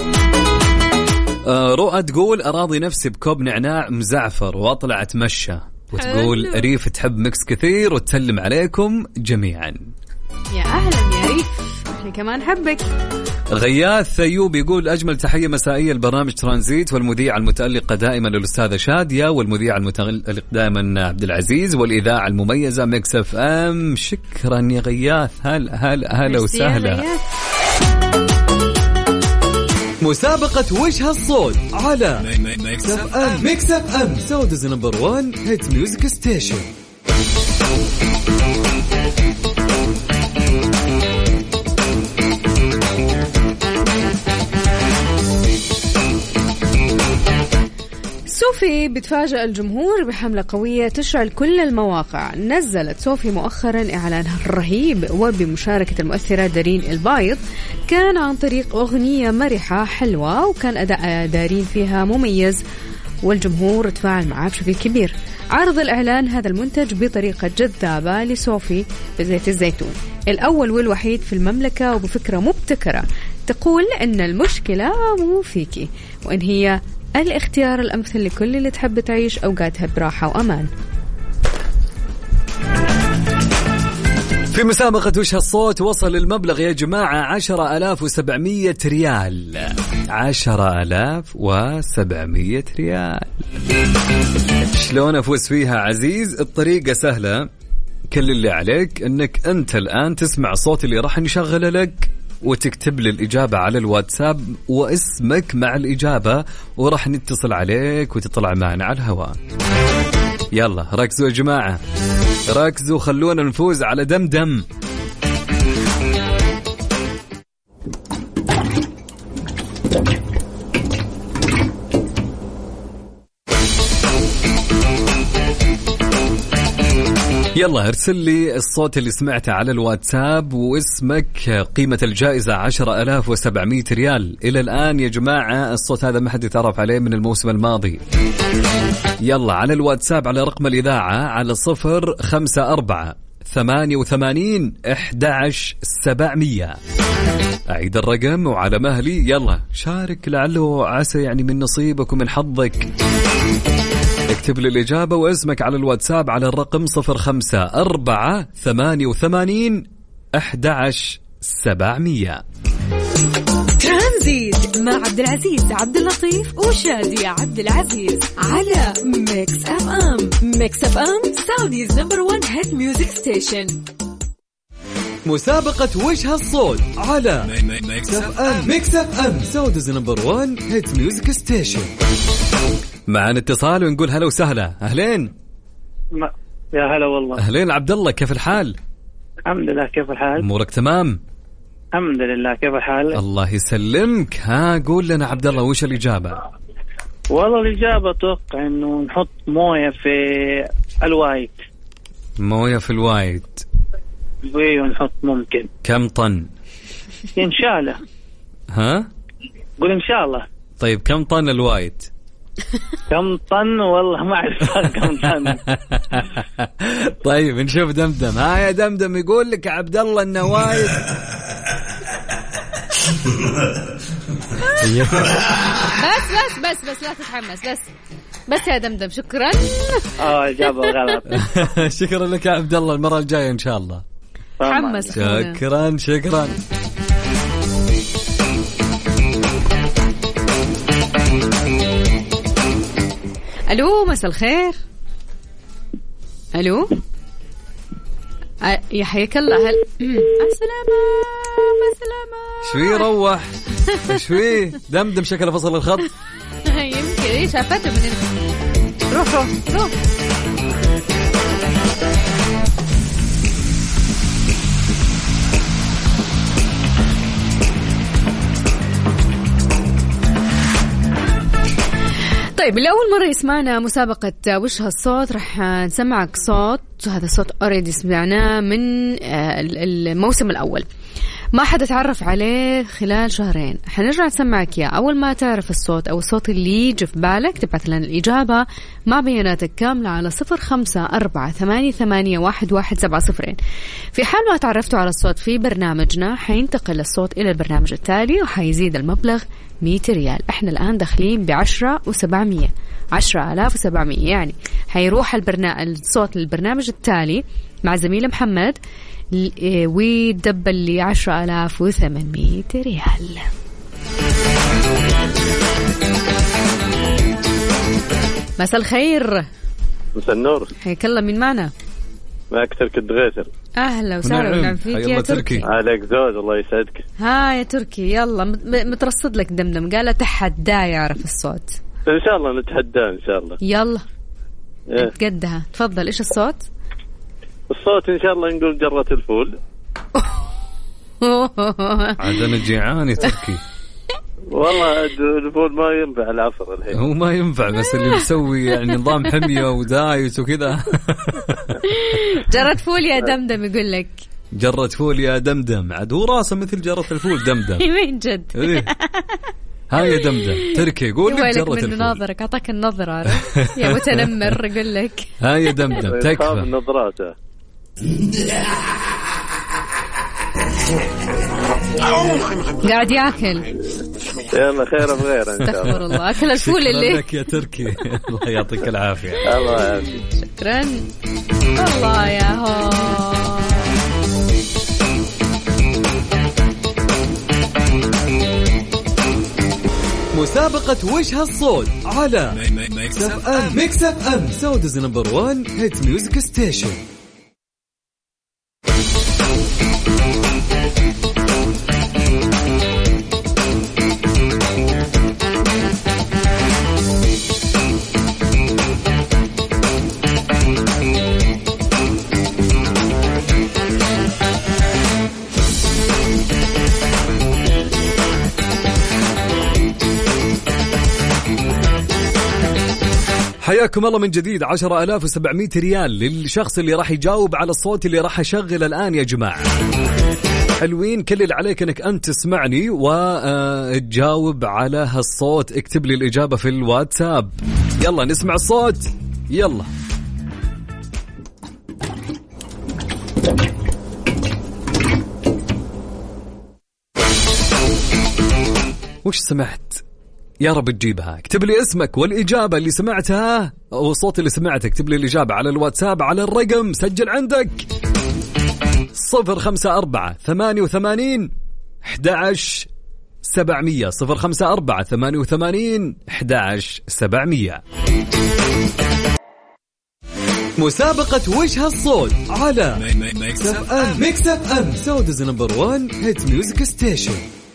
[SPEAKER 4] رؤى تقول أراضي نفسي بكوب نعناع مزعفر وأطلع أتمشى، وتقول ريف تحب ميكس كثير وتسلم عليكم جميعا.
[SPEAKER 3] يا أهلا يا ريف، احنا كمان حبك.
[SPEAKER 4] غياث ثيوب يقول أجمل تحية مسائية لبرنامج ترانزيت والمذيعة المتألقة دائما الأستاذة شادية والمذيعة المتألق دائما عبد العزيز والإذاعة المميزة ميكس اف ام. شكرا يا غياث، هلا هلا هلا وسهلا. مسابقة وش هالصوت على ميكس اف ام. ميكس اف ام سعوديز نمبر وان هيت ميوزك ستيشن.
[SPEAKER 3] سوفي بتفاجأ الجمهور بحملة قوية تشعل كل المواقع. نزلت سوفي مؤخرا إعلانها الرهيب وبمشاركة المؤثرة دارين البايض، كان عن طريق أغنية مرحة حلوة، وكان أداء دارين فيها مميز والجمهور تفاعل معاه بشكل كبير. عرض الإعلان هذا المنتج بطريقة جذابة لسوفي بزيت الزيتون، الأول والوحيد في المملكة، وبفكرة مبتكرة تقول إن المشكلة مو فيكي، وإن هي الاختيار الأمثل لكل اللي تحب تعيش أوقاتها براحة وأمان.
[SPEAKER 4] في مسابقة وش هالصوت وصل المبلغ يا جماعة عشرة آلاف وسبعمية ريال. عشرة آلاف وسبعمية ريال. شلون أفوز فيها عزيز؟ الطريقة سهلة، كل اللي عليك أنك أنت الآن تسمع صوت اللي راح نشغله لك وتكتب لي الإجابة على الواتساب واسمك مع الإجابة، وراح نتصل عليك وتطلع معنا على الهواء. يلا ركزوا يا جماعة، ركزوا، خلونا نفوز على دمدم. يلا ارسل لي الصوت اللي سمعته على الواتساب واسمك، قيمة الجائزة عشرة آلاف وسبعمية ريال. إلى الآن يا جماعة الصوت هذا ما حد يتعرف عليه من الموسم الماضي. يلا على الواتساب على رقم الإذاعة على صفر خمسة أربعة ثمانية وثمانين أحد عشر سبعمية. أعيد الرقم وعلى مهلي. يلا شارك، لعله عسى يعني من نصيبك ومن حظك. اكتب لي الإجابة واسمك على الواتساب على الرقم صفر خمسة أربعة ثمانية وثمانين أحد عشر سبعمية.
[SPEAKER 5] ترانزيت مع عبد العزيز عبد اللطيف وشادية عبد العزيز على ميكس اف ام. ميكس اف ام سعوديز نمبر وان هيت ميوزك ستيشن.
[SPEAKER 4] مسابقة وش هالصوت على ميكس اف ام. ميكس اف ام سعوديز نمبر وان هيت ميوزك ستيشن. معنا اتصال ونقول هلا وسهلا. أهلين.
[SPEAKER 2] ما. يا هلا والله.
[SPEAKER 4] أهلين عبد الله، كيف الحال؟
[SPEAKER 2] الحمد لله، كيف الحال؟
[SPEAKER 4] أمورك تمام؟
[SPEAKER 2] الحمد لله، كيف الحال؟
[SPEAKER 4] الله يسلمك. ها قول لنا عبد الله وش الإجابة؟
[SPEAKER 2] والله الإجابة أتوقع إنه نحط موية في الوايت.
[SPEAKER 4] موية في الوايت.
[SPEAKER 2] ونحط ممكن
[SPEAKER 4] كم طن؟
[SPEAKER 2] إن شاء الله.
[SPEAKER 4] ها؟
[SPEAKER 2] قول إن شاء الله.
[SPEAKER 4] طيب كم طن الوايت؟
[SPEAKER 2] كم طن؟ والله ما أعرف كم طن.
[SPEAKER 4] طيب نشوف دمدم. ها يا دمدم يقول لك عبد الله إنه وايد.
[SPEAKER 3] بس بس بس بس لا تتحمس، بس بس يا دمدم. شكرا.
[SPEAKER 2] اه إجابة غلط.
[SPEAKER 4] شكرا لك يا عبد الله، المرة الجاية إن شاء الله.
[SPEAKER 3] تحمس.
[SPEAKER 4] شكرا شكرا.
[SPEAKER 3] الو مساء الخير. الو يا حياك الله. هل السلامة السلامة.
[SPEAKER 4] شوي روح. شوي دمدم شكله فصل الخط.
[SPEAKER 3] يمكن ايش شافته من روح روح روح. طيب لأول مرة يسمعنا مسابقة وش هالصوت رح نسمعك صوت، هذا الصوت أوريدي سمعناه من الموسم الأول. ما حدا تعرف عليه خلال شهرين. حنرجع نسمعك إياه. أول ما تعرف الصوت أو الصوت اللي يجي في بالك تبعث لنا الإجابة مع بياناتك كاملة على صفر خمسة أربعة ثمانية ثمانية واحد واحد سبعة صفرين. في حال ما تعرفتوا على الصوت في برنامجنا حينتقل الصوت إلى البرنامج التالي وحيزيد المبلغ مية ريال. احنا الآن داخلين بعشرة وسبعمية، عشرة آلاف وسبعمية، يعني حيروح البرنامج الصوت للبرنامج التالي مع زميل محمد ويدبل لي عشرة آلاف وثمانمية ريال. مساء الخير.
[SPEAKER 6] مساء النور.
[SPEAKER 3] حياك الله، مين معنا؟
[SPEAKER 6] معك تركي الدغيسر.
[SPEAKER 3] أهلا وسهلا ونعم فيك يا تركي.
[SPEAKER 6] عليك زود، الله يسعدك.
[SPEAKER 3] ها يا تركي، يلا مترصد لك دمدم، قال تحداه يعرف الصوت.
[SPEAKER 6] إن شاء الله نتحداه إن شاء الله.
[SPEAKER 3] يلا
[SPEAKER 6] إيه؟
[SPEAKER 3] قدها، تفضل. إيش الصوت؟
[SPEAKER 6] الصوت إن شاء الله نقول جرة الفول.
[SPEAKER 4] عاد أنا جيعان يا تركي.
[SPEAKER 6] والله الفول ما ينفع العصر الحين.
[SPEAKER 4] هو ما ينفع، بس اللي مسوي يعني نظام حمية ودايت وكذا.
[SPEAKER 3] جرة فول يا دمدم يقول لك.
[SPEAKER 4] جرة فول يا دمدم، عاد هو راسه مثل جرة الفول دمدم.
[SPEAKER 3] من جد.
[SPEAKER 4] إيه. هاي يا دمدم. تركي يقول لك جرة الفول.
[SPEAKER 3] من ناظرك أعطاك النظرة يا متنمر. يقول لك
[SPEAKER 4] هاي يا دمدم تكفى
[SPEAKER 6] نظراته.
[SPEAKER 3] قاعد ياكل.
[SPEAKER 6] يلا خير بغير ان شاء الله.
[SPEAKER 3] استغفر الله. اكل الفول اللي
[SPEAKER 4] لك يا تركي. الله يعطيك العافيه.
[SPEAKER 6] الله يعافيك.
[SPEAKER 3] شكرا. الله يا هو.
[SPEAKER 4] مسابقة وش هالصوت على ميكس اف ام. ميكس اف ام سعوديز نمبر وان هيت ميوزك ستيشن. حياكم الله من جديد. عشرة آلاف وسبعمية ريال للشخص اللي راح يجاوب على الصوت اللي راح أشغل الآن يا جماعة. حلوين. كل اللي عليك أنك أنت تسمعني وتجاوب على هالصوت. اكتب لي الإجابة في الواتساب. يلا نسمع الصوت. يلا. وش سمعت؟ يا رب تجيبها. اكتب لي اسمك والإجابة اللي سمعتها أو الصوت اللي سمعته. اكتب لي الإجابة على الواتساب على الرقم، سجل عندك صفر خمسة أربعة ثمانية وثمانين أحد عشر سبعمية. صفر خمسة أربعة ثمانية وثمانين أحد عشر سبعمية. مسابقة وش هالصوت على ميكس اف ام. ميكس اف ام سعوديز نمبر وان هيت ميوزك ستيشن.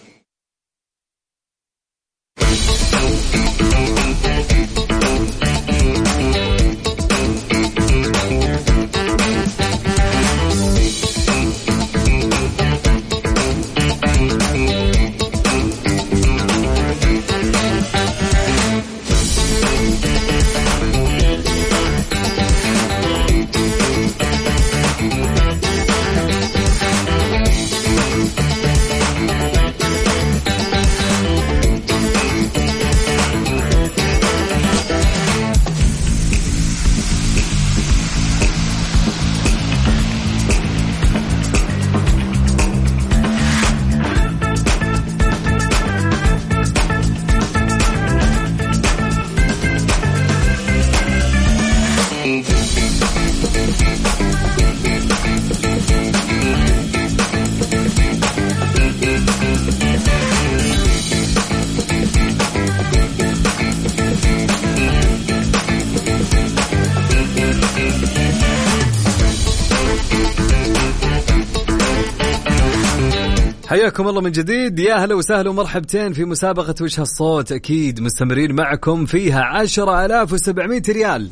[SPEAKER 4] حياكم الله من جديد. يا هلا وسهلا ومرحبتين في مسابقة وش هالصوت. أكيد مستمرين معكم فيها. عشرة آلاف وسبعمية ريال.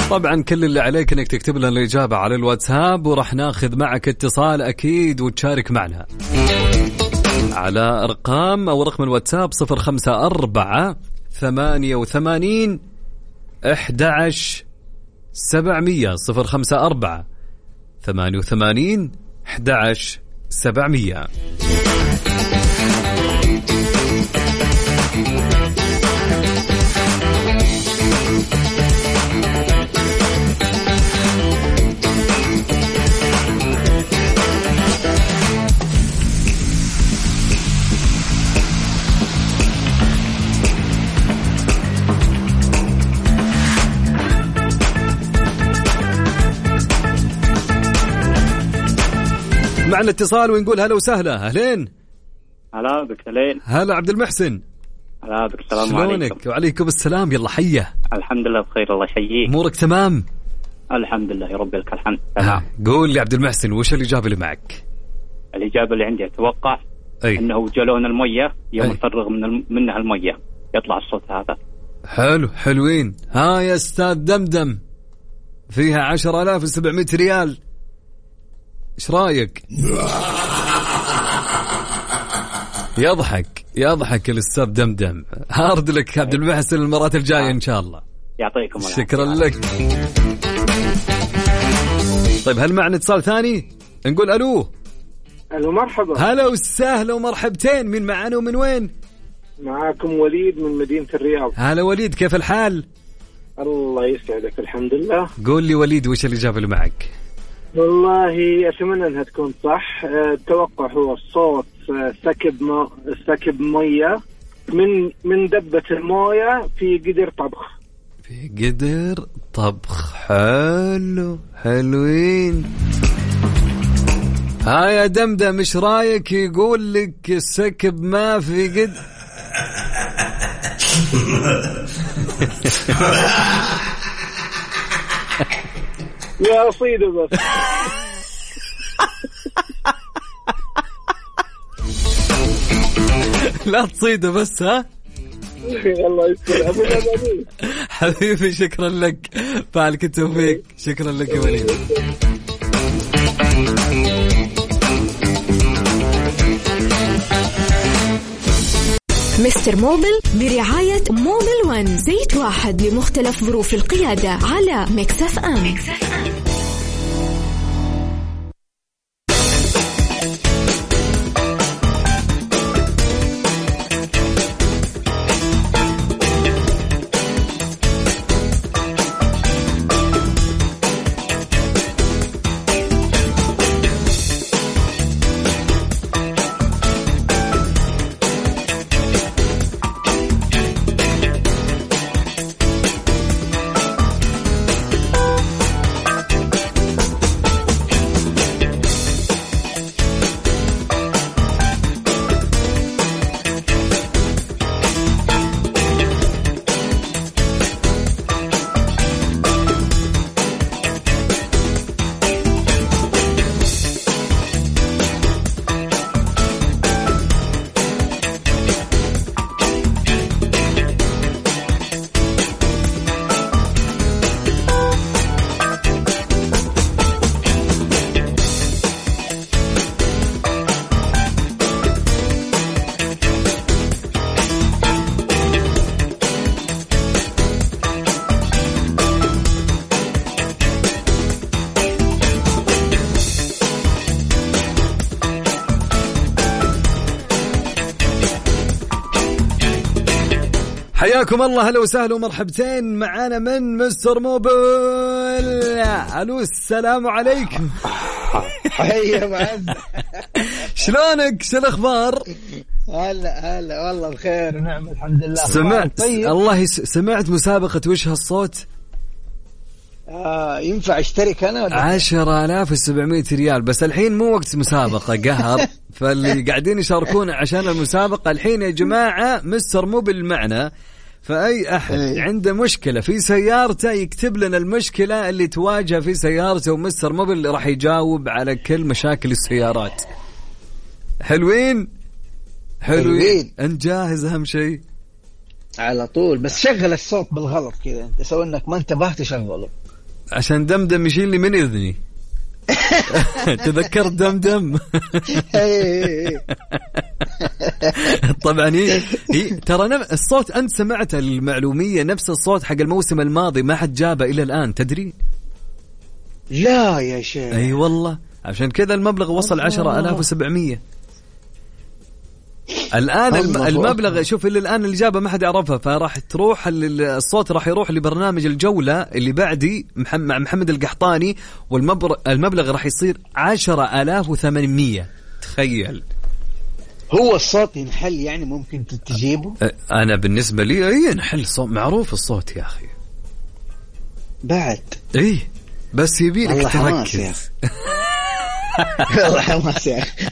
[SPEAKER 4] طبعا كل اللي عليك انك تكتب لنا الإجابة على الواتساب وراح ناخذ معك اتصال أكيد وتشارك معنا على أرقام أو رقم الواتساب صفر خمسة أربعة ثمانية وثمانين أحد عشر سبعمية صفر خمسة أربعة ثمانية وثمانين أحد عشر سبعمية. معنا اتصال ونقول هلا وسهلا. أهلين.
[SPEAKER 7] هلا بك سليم.
[SPEAKER 4] هلا عبد المحسن.
[SPEAKER 7] هلا بك السلام عليكم.
[SPEAKER 4] وعليكم السلام. يلا حيه.
[SPEAKER 7] الحمد لله بخير الله يحييك.
[SPEAKER 4] امورك تمام؟
[SPEAKER 7] الحمد لله يا رب لك الحمد. تمام.
[SPEAKER 4] قول لي عبد المحسن وش الإجابة اللي معك؟
[SPEAKER 7] الإجابة اللي عندي أتوقع
[SPEAKER 4] أي.
[SPEAKER 7] أنه جالون المية يوم نفرغ من الم... منها المية يطلع الصوت هذا.
[SPEAKER 4] حلو حلوين. ها يا أستاذ دمدم فيها عشرة آلاف وسبعمية ريال، إيش رأيك؟ يضحك يضحك الأستاذ دمدم. هارد لك عبد المحسن المرات الجاية إن شاء الله.
[SPEAKER 7] يعطيكم العافية.
[SPEAKER 4] شكرا لك. طيب هل معنا اتصال ثاني؟ نقول ألو.
[SPEAKER 2] ألو مرحبا.
[SPEAKER 4] هلا وسهلا ومرحبتين. من معنا ومن وين؟
[SPEAKER 2] معاكم وليد من مدينة الرياض.
[SPEAKER 4] هلا وليد، كيف الحال؟
[SPEAKER 2] الله يسعدك الحمد لله.
[SPEAKER 4] قول لي وليد وش الإجابة اللي معك؟
[SPEAKER 2] والله أتمنى أنها تكون صح. التوقع هو صوت سكب ما سكب مية من من دبة الموية في قدر طبخ.
[SPEAKER 4] في قدر طبخ. حلو حلوين. ها يا دمدم مش رايك؟ يقول لك سكب ما في قدر.
[SPEAKER 2] يا صيده بس.
[SPEAKER 4] لا تصيده بس. ها
[SPEAKER 2] الله يسلمك
[SPEAKER 4] حبيبي. شكرا لك، فعلك التوفيق. شكرا لك يا وليد.
[SPEAKER 5] مستر موبل برعاية موبل ون، زيت واحد لمختلف ظروف القيادة على ميكس اف ام.
[SPEAKER 4] حياكم الله. هلا وسهلا ومرحبتين. معانا من مستر موبل. الو السلام عليكم.
[SPEAKER 8] حيا معز.
[SPEAKER 4] شلونك؟ شو الاخبار؟
[SPEAKER 8] هلا هلا والله بخير ونعم الحمد لله.
[SPEAKER 4] سمعت طيب. الله يس... سمعت مسابقة وش هالصوت؟
[SPEAKER 8] آه ينفع اشترك انا ولا
[SPEAKER 4] عشرة آلاف وسبعمية ريال، بس الحين مو وقت مسابقة قهر. فاللي قاعدين يشاركون عشان المسابقة الحين يا جماعة مستر موبل معنا، فأي أحد
[SPEAKER 8] أي.
[SPEAKER 4] عنده مشكلة في سيارته يكتب لنا المشكلة اللي تواجه في سيارته، ومستر موبل راح يجاوب على كل مشاكل السيارات. حلوين حلوين. أنت جاهز؟ أهم شيء
[SPEAKER 8] على طول، بس شغل الصوت بالغلط كذا، انت سوي انك ما انتبهت شغله.
[SPEAKER 4] عشان دمدم يشيل لي من إذني. تذكرت دمدم. طبعا هي, هي ترى الصوت أنت سمعت المعلومية نفس الصوت حق الموسم الماضي ما حد جابه إلى الآن تدري؟
[SPEAKER 8] لا يا شيخ.
[SPEAKER 4] أي والله عشان كذا المبلغ وصل عشرة آلاف وسبعمية. الآن المبلغ شوف اللي الآن اللي جابه ما حد يعرفها، فراح تروح الصوت راح يروح لبرنامج الجولة اللي بعدي مع محمد القحطاني، والمبلغ راح يصير عشرة آلاف وثمانمية. تخيل.
[SPEAKER 8] هو الصوت ينحل يعني ممكن تجيبه؟
[SPEAKER 4] أنا بالنسبة لي أي نحل صوت معروف الصوت يا أخي
[SPEAKER 8] بعد
[SPEAKER 4] إيه بس يبيلك تركز.
[SPEAKER 8] والله حماس يا أخي.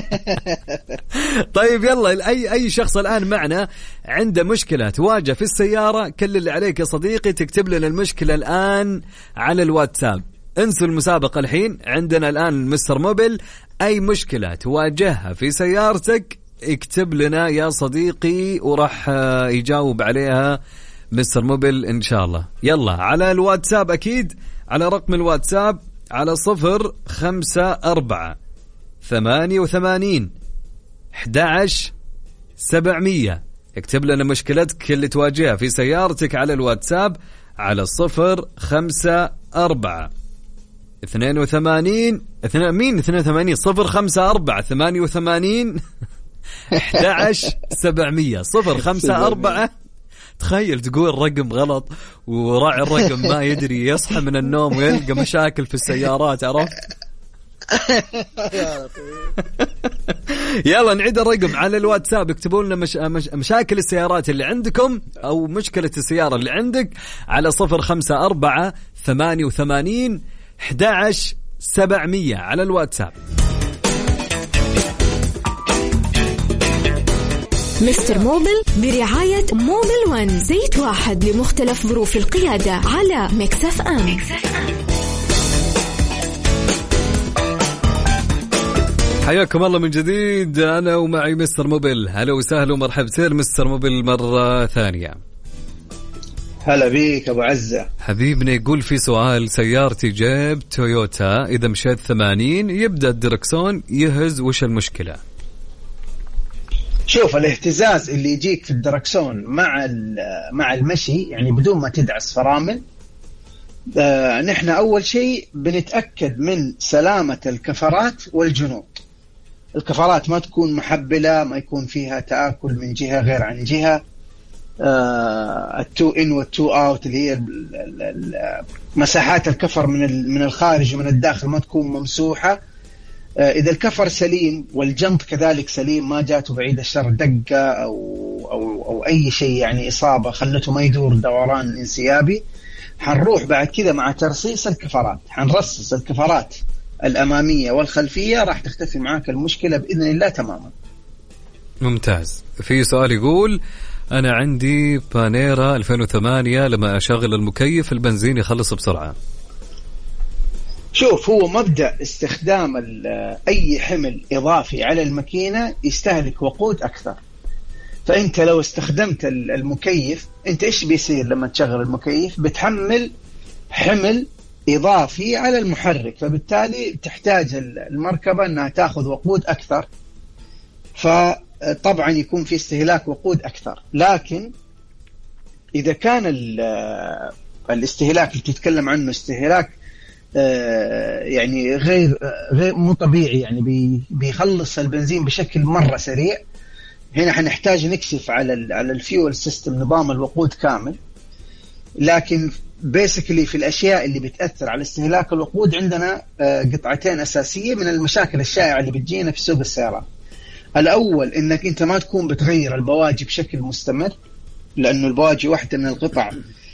[SPEAKER 4] طيب يلا أي أي شخص الآن معنا عنده مشكلة تواجه في السيارة، كل اللي عليك يا صديقي تكتب لنا المشكلة الآن على الواتساب. انسوا المسابقة الحين، عندنا الآن مستر موبل. أي مشكلة تواجهها في سيارتك اكتب لنا يا صديقي وراح يجاوب عليها مستر موبل إن شاء الله. يلا على الواتساب أكيد، على رقم الواتساب على صفر خمسة أربعة ثمانية وثمانين أحد عشر سبعمية. اكتب لنا مشكلتك اللي تواجهها في سيارتك على الواتساب على صفر خمسة أربعة اثنين وثمانين اثنين مين اثنين وثمانين صفر خمسة أربعة ثمانية وثمانين أحد عشر سبعمية صفر خمسة أربعة. تخيل تقول رقم غلط وراعي الرقم ما يدري، يصحى من النوم ويلقى مشاكل في السيارات. عرفت؟ يلا نعيد الرقم على الواتساب، اكتبوا لنا مش... مش... مشاكل السيارات اللي عندكم أو مشكلة السيارة اللي عندك على صفر خمسة أربعة ثمانية وثمانين أحد عشر سبعمية على الواتساب.
[SPEAKER 5] مستر موبل برعاية موبل ون، زيت واحد لمختلف ظروف القيادة على ميكس اف ام.
[SPEAKER 4] حياكم الله من جديد، أنا ومعي مستر موبل. هلا وسهلا ومرحبتين مستر موبل مرة ثانية.
[SPEAKER 8] هلا بيك أبو عزة
[SPEAKER 4] حبيبنا. يقول في سؤال، سيارتي جيب تويوتا إذا مشيت ثمانين يبدأ الدركسون يهز، وش المشكلة؟
[SPEAKER 8] شوف الاهتزاز اللي يجيك في الدركسون مع مع المشي يعني بدون ما تدعس فرامل، آه نحن أول شيء بنتأكد من سلامة الكفرات والجنوط. الكفرات ما تكون محبلة، ما يكون فيها تآكل من جهة غير عن جهة. آه التو إن والتو أوت اللي هي مساحات الكفر من من الخارج ومن الداخل ما تكون ممسوحة. إذا الكفر سليم والجنط كذلك سليم، ما جاته بعيد الشر دقة أو, أو, أو أي شيء يعني إصابة خلته ما يدور دوران انسيابي، حنروح بعد كذا مع ترصيص الكفرات، حنرصص الكفرات الأمامية والخلفية، راح تختفي معاك المشكلة بإذن الله تماما.
[SPEAKER 4] ممتاز. في سؤال يقول أنا عندي بانيرا ألفين وثمانية، لما أشغل المكيف البنزين يخلص بسرعة.
[SPEAKER 8] شوف هو مبدأ استخدام أي حمل إضافي على الماكينة يستهلك وقود أكثر. فأنت لو استخدمت المكيف، أنت إيش بيصير لما تشغل المكيف؟ بتحمل حمل إضافي على المحرك، فبالتالي تحتاج المركبة أنها تأخذ وقود أكثر، فطبعا يكون في استهلاك وقود أكثر. لكن إذا كان الاستهلاك اللي تتكلم عنه استهلاك يعني غير غير مو طبيعي، يعني بي بيخلص البنزين بشكل مرة سريع، هنا حنحتاج نكشف على على الفيول سيستم، نظام الوقود كامل. لكن بيسكلي في الأشياء اللي بتأثر على استهلاك الوقود عندنا قطعتين أساسية من المشاكل الشائعة اللي بتجينا في سوق السيارات. الأول إنك أنت ما تكون بتغير البواجي بشكل مستمر، لأنه البواجي واحدة من القطع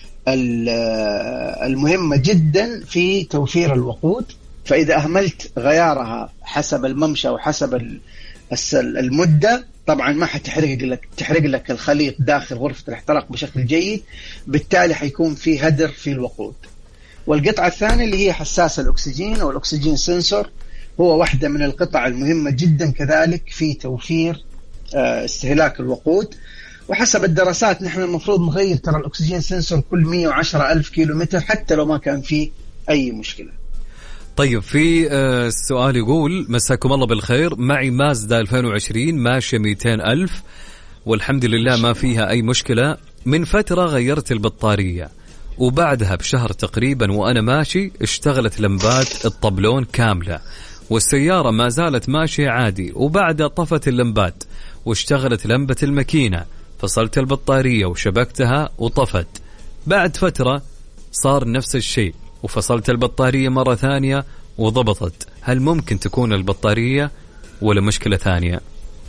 [SPEAKER 8] المهمة جدا في توفير الوقود، فإذا أهملت غيارها حسب الممشى وحسب المدة طبعا ما حتحرق لك تحرق لك الخليط داخل غرفة الاحتراق بشكل جيد، بالتالي حيكون في هدر في الوقود. والقطعة الثانية اللي هي حساس الأكسجين أو الأكسجين سنسور، هو واحدة من القطع المهمة جدا كذلك في توفير استهلاك الوقود. وحسب الدراسات نحن المفروض نغير ترى الأكسجين سنسور كل مئة وعشرة ألف كيلومتر حتى لو ما كان فيه أي مشكلة.
[SPEAKER 4] طيب في السؤال يقول مساكم الله بالخير، معي مازدا ألفين وعشرين ماشية مئتين ألف والحمد لله ما فيها أي مشكلة. من فترة غيرت البطارية وبعدها بشهر تقريبا وأنا ماشي اشتغلت لمبات الطبلون كاملة والسيارة ما زالت ماشية عادي، وبعدها طفت اللمبات واشتغلت لمبة الماكينة، فصلت البطارية وشبكتها وطفت. بعد فترة صار نفس الشيء وفصلت البطارية مرة ثانية وضبطت. هل ممكن تكون البطارية ولا مشكلة ثانية؟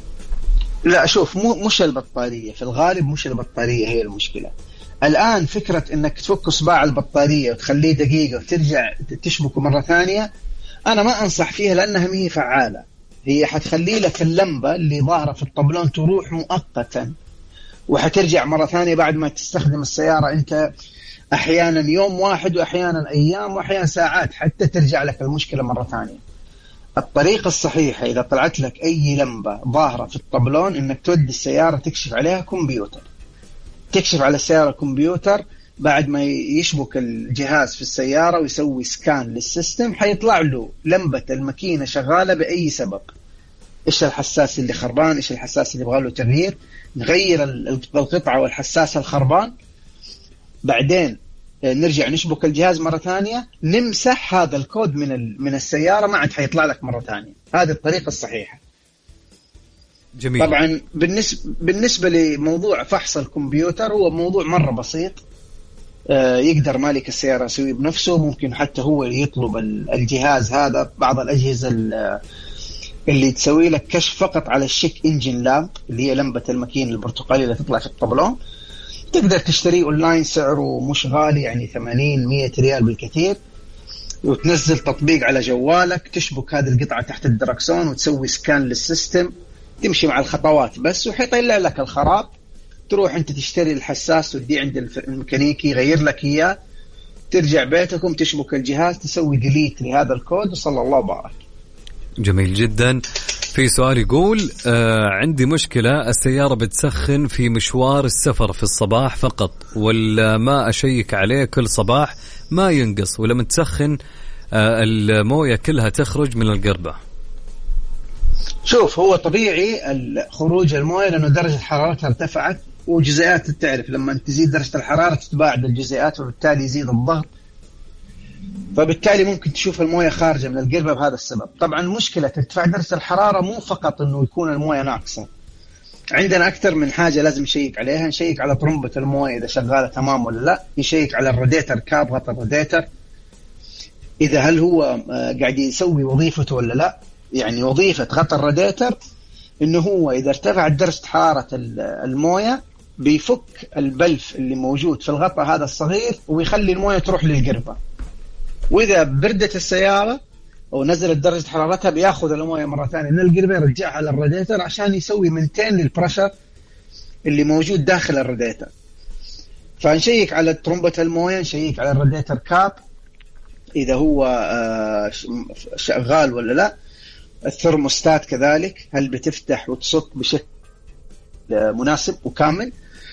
[SPEAKER 8] لا شوف، مو مش البطارية، في الغالب مش البطارية هي المشكلة. الآن فكرة إنك تفك صباع البطارية وتخليه دقيقة وترجع تشبكه مرة ثانية، أنا ما أنصح فيها لأنها ما هي فعالة. هي حتخلي لك اللمبة اللي ظاهرة في الطبلون تروح مؤقتا وحترجع مرة ثانية بعد ما تستخدم السيارة أنت أحيانا يوم واحد وأحيانا أيام وأحيانا ساعات حتى ترجع لك المشكلة مرة ثانية. الطريقة الصحيحة إذا طلعت لك أي لمبة ظاهرة في الطبلون إنك تودي السيارة تكشف عليها كمبيوتر، تكشف على السيارة كمبيوتر بعد ما يشبك الجهاز في السيارة ويسوي سكان للسيستم، حيطلع له لمبة الماكينة شغالة بأي سبب، إيش الحساس اللي خربان، إيش الحساس اللي يبغى له تغيير، نغير القطعة والحساس الخربان، بعدين نرجع نشبك الجهاز مرة ثانية، نمسح هذا الكود من من السيارة ما عاد حيطلع لك مرة ثانية. هذه الطريقة الصحيحة.
[SPEAKER 4] جميل.
[SPEAKER 8] طبعا بالنسبة بالنسبة لموضوع فحص الكمبيوتر هو موضوع مرة بسيط، يقدر مالك السيارة يسويه بنفسه، ممكن حتى هو يطلب الجهاز هذا. بعض الأجهزة اللي تسوي لك كشف فقط على الشيك انجن لامب اللي هي لمبة الماكينة البرتقالية اللي تطلع في الطبلون، تقدر تشتريه اونلاين، سعره مش غالي يعني ثمانين مية ريال بالكثير، وتنزل تطبيق على جوالك تشبك هذه القطعة تحت الدركسون وتسوي سكان للسيستم، تمشي مع الخطوات بس وحيطلع لك الخراب. تروح انت تشتري الحساس وتدي عند الميكانيكي يغير لك اياه، ترجع بيتكم تشبك الجهاز تسوي ديليت لهذا الكود وصلى الله وبارك.
[SPEAKER 4] جميل جدا. في سؤال يقول آه عندي مشكلة، السيارة بتسخن في مشوار السفر في الصباح فقط، ولا ما أشيك عليه كل صباح ما ينقص، ولما تسخن آه الموية كلها تخرج من القربة.
[SPEAKER 8] شوف، هو طبيعي خروج الموية لأنه درجة حرارتها ارتفعت وجزيئات، تعرف لما تزيد درجة الحرارة تتباعد الجزيئات وبالتالي يزيد الضغط، فبالتالي ممكن تشوف الموية خارجة من القربة بهذا السبب. طبعا مشكلة ارتفاع درجة الحرارة مو فقط انه يكون الموية ناقصة، عندنا اكثر من حاجة لازم نشيك عليها. نشيك على طرمبة الموية اذا شغالة تمام ولا لا، نشيك على الراديتر كاب، غطى الراديتر اذا هل هو قاعد يسوي وظيفته ولا لا. يعني وظيفة غطى الراديتر انه هو اذا ارتفعت درجة حرارة الموية بيفك البلف اللي موجود في الغطاء هذا الصغير ويخلي الموية تروح للقربة، وإذا بردت السيارة أو نزلت درجة حرارتها بياخذ الموية مرة ثانية من القربة يرجعها للراديتر عشان يسوي منتين للبريشر اللي موجود داخل الراديتر. فنشيك على طرمبة الموية، نشيك على الراديتر كاب إذا هو شغال ولا لا، الثرموستات كذلك هل بتفتح وتصك بشكل مناسب وكامل.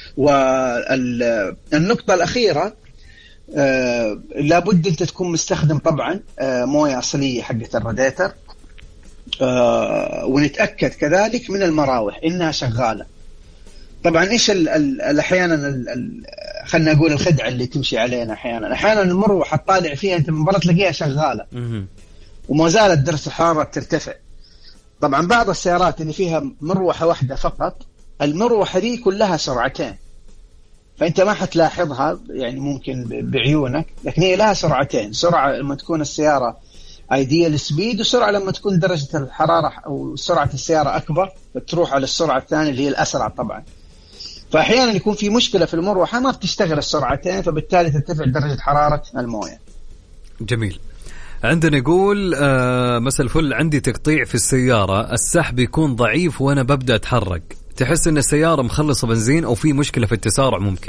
[SPEAKER 8] والنقطة الأخيرة آه، لابد أنت تكون مستخدم طبعا آه، موية أصلية حقة الراديتر، آه، ونتأكد كذلك من المراوح إنها شغالة. طبعا إيش أحيانا خلنا نقول الخدعة اللي تمشي علينا أحيانا أحيانا المروحة تطالع فيها أنت من برا تلاقيها شغالة وما زالت درجة الحرارة ترتفع. طبعا بعض السيارات اللي فيها مروحة واحدة فقط، المروحة دي كلها سرعتين، فأنت ما حتلاحظها يعني ممكن بعيونك، لكن هي لها سرعتين، سرعة لما تكون السيارة ايديال سبيد، وسرعة لما تكون درجة الحرارة أو سرعة السيارة أكبر فتروح على السرعة الثانية اللي هي الأسرع طبعا. فأحيانا يكون في مشكلة في المروحة ما بتشتغل السرعتين، فبالتالي ترتفع درجة حرارة الموية.
[SPEAKER 4] جميل. عندنا يقول آه مساء الفل، عندي تقطيع في السيارة، السحب يكون ضعيف وأنا ببدأ أتحرك، تحس ان السيارة مخلصة بنزين او في مشكلة في التسارع ممكن؟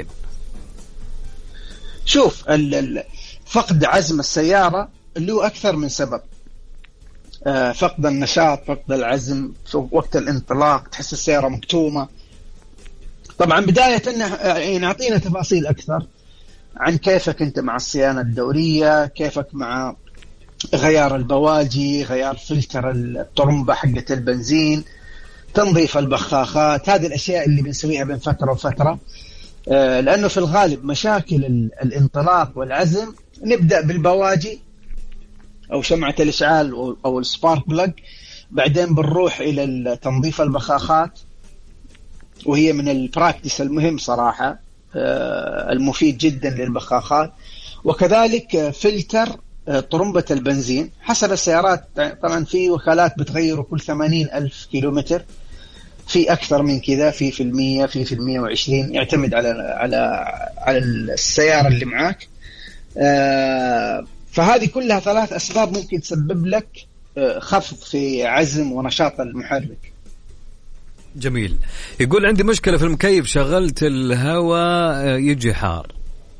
[SPEAKER 8] شوف، فقد عزم السيارة له اكثر من سبب، فقد النشاط، فقد العزم، وقت الانطلاق تحس السيارة مكتومة. طبعا بداية نعطينا تفاصيل اكثر، عن كيفك أنت مع الصيانة الدورية، كيفك مع غيار البواجي، غيار فلتر الطرمبة حقة البنزين، تنظيف البخاخات. هذه الأشياء اللي بنسويها بين فترة وفترة، لأنه في الغالب مشاكل الانطلاق والعزم نبدأ بالبواجي أو شمعة الإشعال أو السبارك بلاج، بعدين بنروح إلى تنظيف البخاخات، وهي من البراكتس المهم صراحة، المفيد جدا للبخاخات. وكذلك فلتر طرمبة البنزين حسب السيارات، طبعا في وكالات بتغيره كل ثمانين ألف كيلومتر، في أكثر من كذا، في في المية، في في المية وعشرين، يعتمد على على على السيارة اللي معاك. فهذه كلها ثلاث أسباب ممكن تسبب لك خفض في عزم ونشاط المحرك.
[SPEAKER 4] جميل. يقول عندي مشكلة في المكيف، شغلت الهواء يجي حار.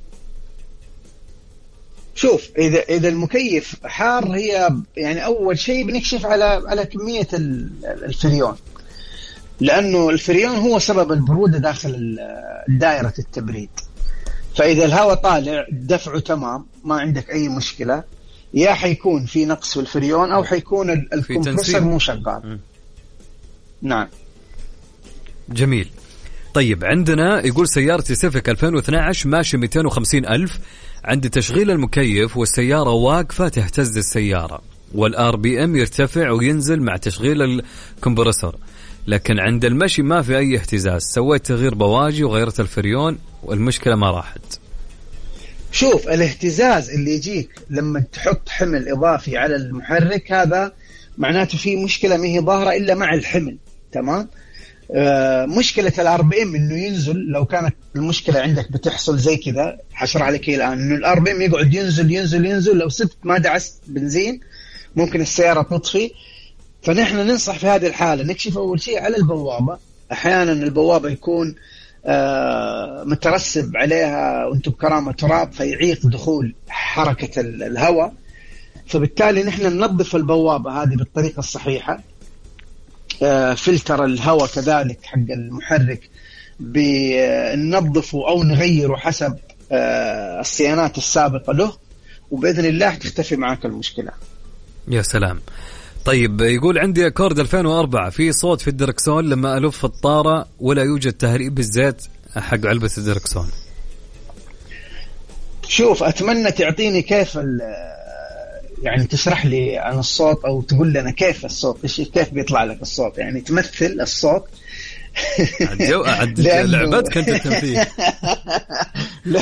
[SPEAKER 8] شوف، إذا إذا المكيف حار، هي يعني أول شيء بنكشف على على كمية الفريون، لأنه الفريون هو سبب البرودة داخل دائرة التبريد. فإذا الهواء طالع دفعه تمام، ما عندك أي مشكلة، يا حيكون في نقص في الفريون أو حيكون الكمبرسر مو شغال. نعم.
[SPEAKER 4] جميل. طيب عندنا يقول سيارتي سيفيك ألفين واثني عشر ماشي مئتين وخمسين ألف، عندي تشغيل المكيف والسيارة واقفة تهتز السيارة، والآر بي ام يرتفع وينزل مع تشغيل الكمبرسر، لكن عند المشي ما في أي اهتزاز. سويت تغيير بواجي وغيرت الفريون والمشكلة ما راحت.
[SPEAKER 8] شوف، الاهتزاز اللي يجيك لما تحط حمل إضافي على المحرك هذا معناته في مشكلة ما هي ظاهرة إلا مع الحمل. تمام. آه مشكلة الار بي ام انه ينزل، لو كانت المشكلة عندك بتحصل زي كذا حشرح عليك الآن، انه الار بي ام يقعد ينزل ينزل ينزل، لو سبت ما دعست بنزين ممكن السيارة تطفي. فنحن ننصح في هذه الحالة نكشف أول شيء على البوابة. أحيانا البوابة يكون آه مترسب عليها وانتم بكرامة تراب فيعيق دخول حركة الهواء، فبالتالي نحن ننظف البوابة هذه بالطريقة الصحيحة. آه فلتر الهواء كذلك حق المحرك بننظفه أو نغيره حسب آه الصيانات السابقة له، وبإذن الله تختفي معك المشكلة.
[SPEAKER 4] يا سلام. طيب يقول عندي أكورد ألفين وأربعة في صوت في الدركسون لما ألف الطارة ولا يوجد تهريب بالزيت حق علبة الدركسون.
[SPEAKER 8] شوف، أتمنى تعطيني كيف يعني تشرح لي عن الصوت، أو تقول لنا كيف الصوت، إيش كيف بيطلع لك الصوت، يعني تمثل الصوت.
[SPEAKER 4] عدو عد لعبت كنت التمثيل.
[SPEAKER 8] لا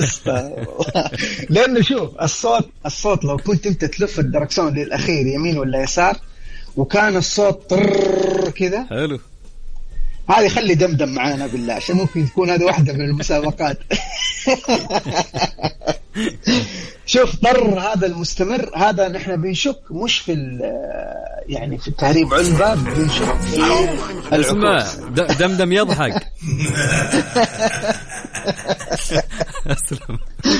[SPEAKER 8] لأنه شوف، الصوت الصوت لو كنت أنت تلف الدركسون للأخير يمين ولا يسار وكان الصوت طر كذا،
[SPEAKER 4] حلو،
[SPEAKER 8] هذه خلي دمدم معانا بالله، عشان ممكن تكون هذه واحدة من المسابقات. شوف، طر هذا المستمر هذا نحن بنشك مش في يعني في التهريب علبة، بنشك في
[SPEAKER 4] العكوس. دمدم يضحك.
[SPEAKER 8] أسلم.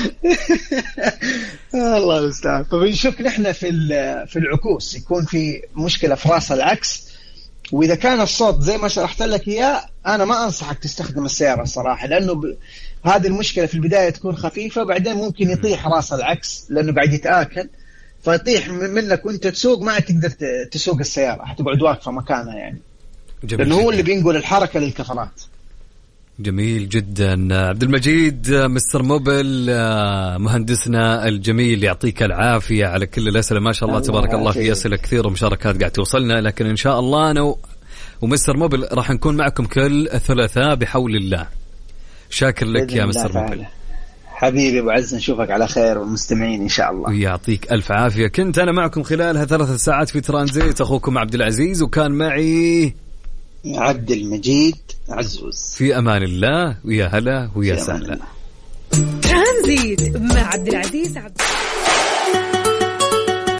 [SPEAKER 8] الله المستعان. فبنشك نحن في في العكوس، يكون في مشكلة في راس العكس. وإذا كان الصوت زي ما شرحت لك إياه، أنا ما أنصحك تستخدم السيارة صراحة، لأنه ب... هذه المشكلة في البداية تكون خفيفة، بعدين ممكن يطيح راس العكس لأنه قاعد يتآكل، فيطيح منك وأنت تسوق، ما تقدر تسوق السيارة، هتقعد واقفة مكانها يعني، لأنه هو اللي بينقل الحركة للكفرات.
[SPEAKER 4] جميل جدا. عبد المجيد مستر موبل مهندسنا الجميل، يعطيك العافية على كل الأسئلة، ما شاء الله تبارك الله، في أسئلة كثير ومشاركات قاعد توصلنا، لكن إن شاء الله أنا ومستر موبل راح نكون معكم كل الثلاثاء بحول الله. شاكر لك يا مستر موبل.
[SPEAKER 8] حبيبي أبو عز، نشوفك على خير والمستمعين إن شاء الله.
[SPEAKER 4] ويعطيك ألف عافية. كنت أنا معكم خلال ثلاث ساعات في ترانزيت، أخوكم عبد العزيز، وكان معي
[SPEAKER 8] عبد المجيد عزوز.
[SPEAKER 4] في أمان الله، ويا هلا ويا سهلا.
[SPEAKER 5] ترانزيت مع عبد العزيز عبد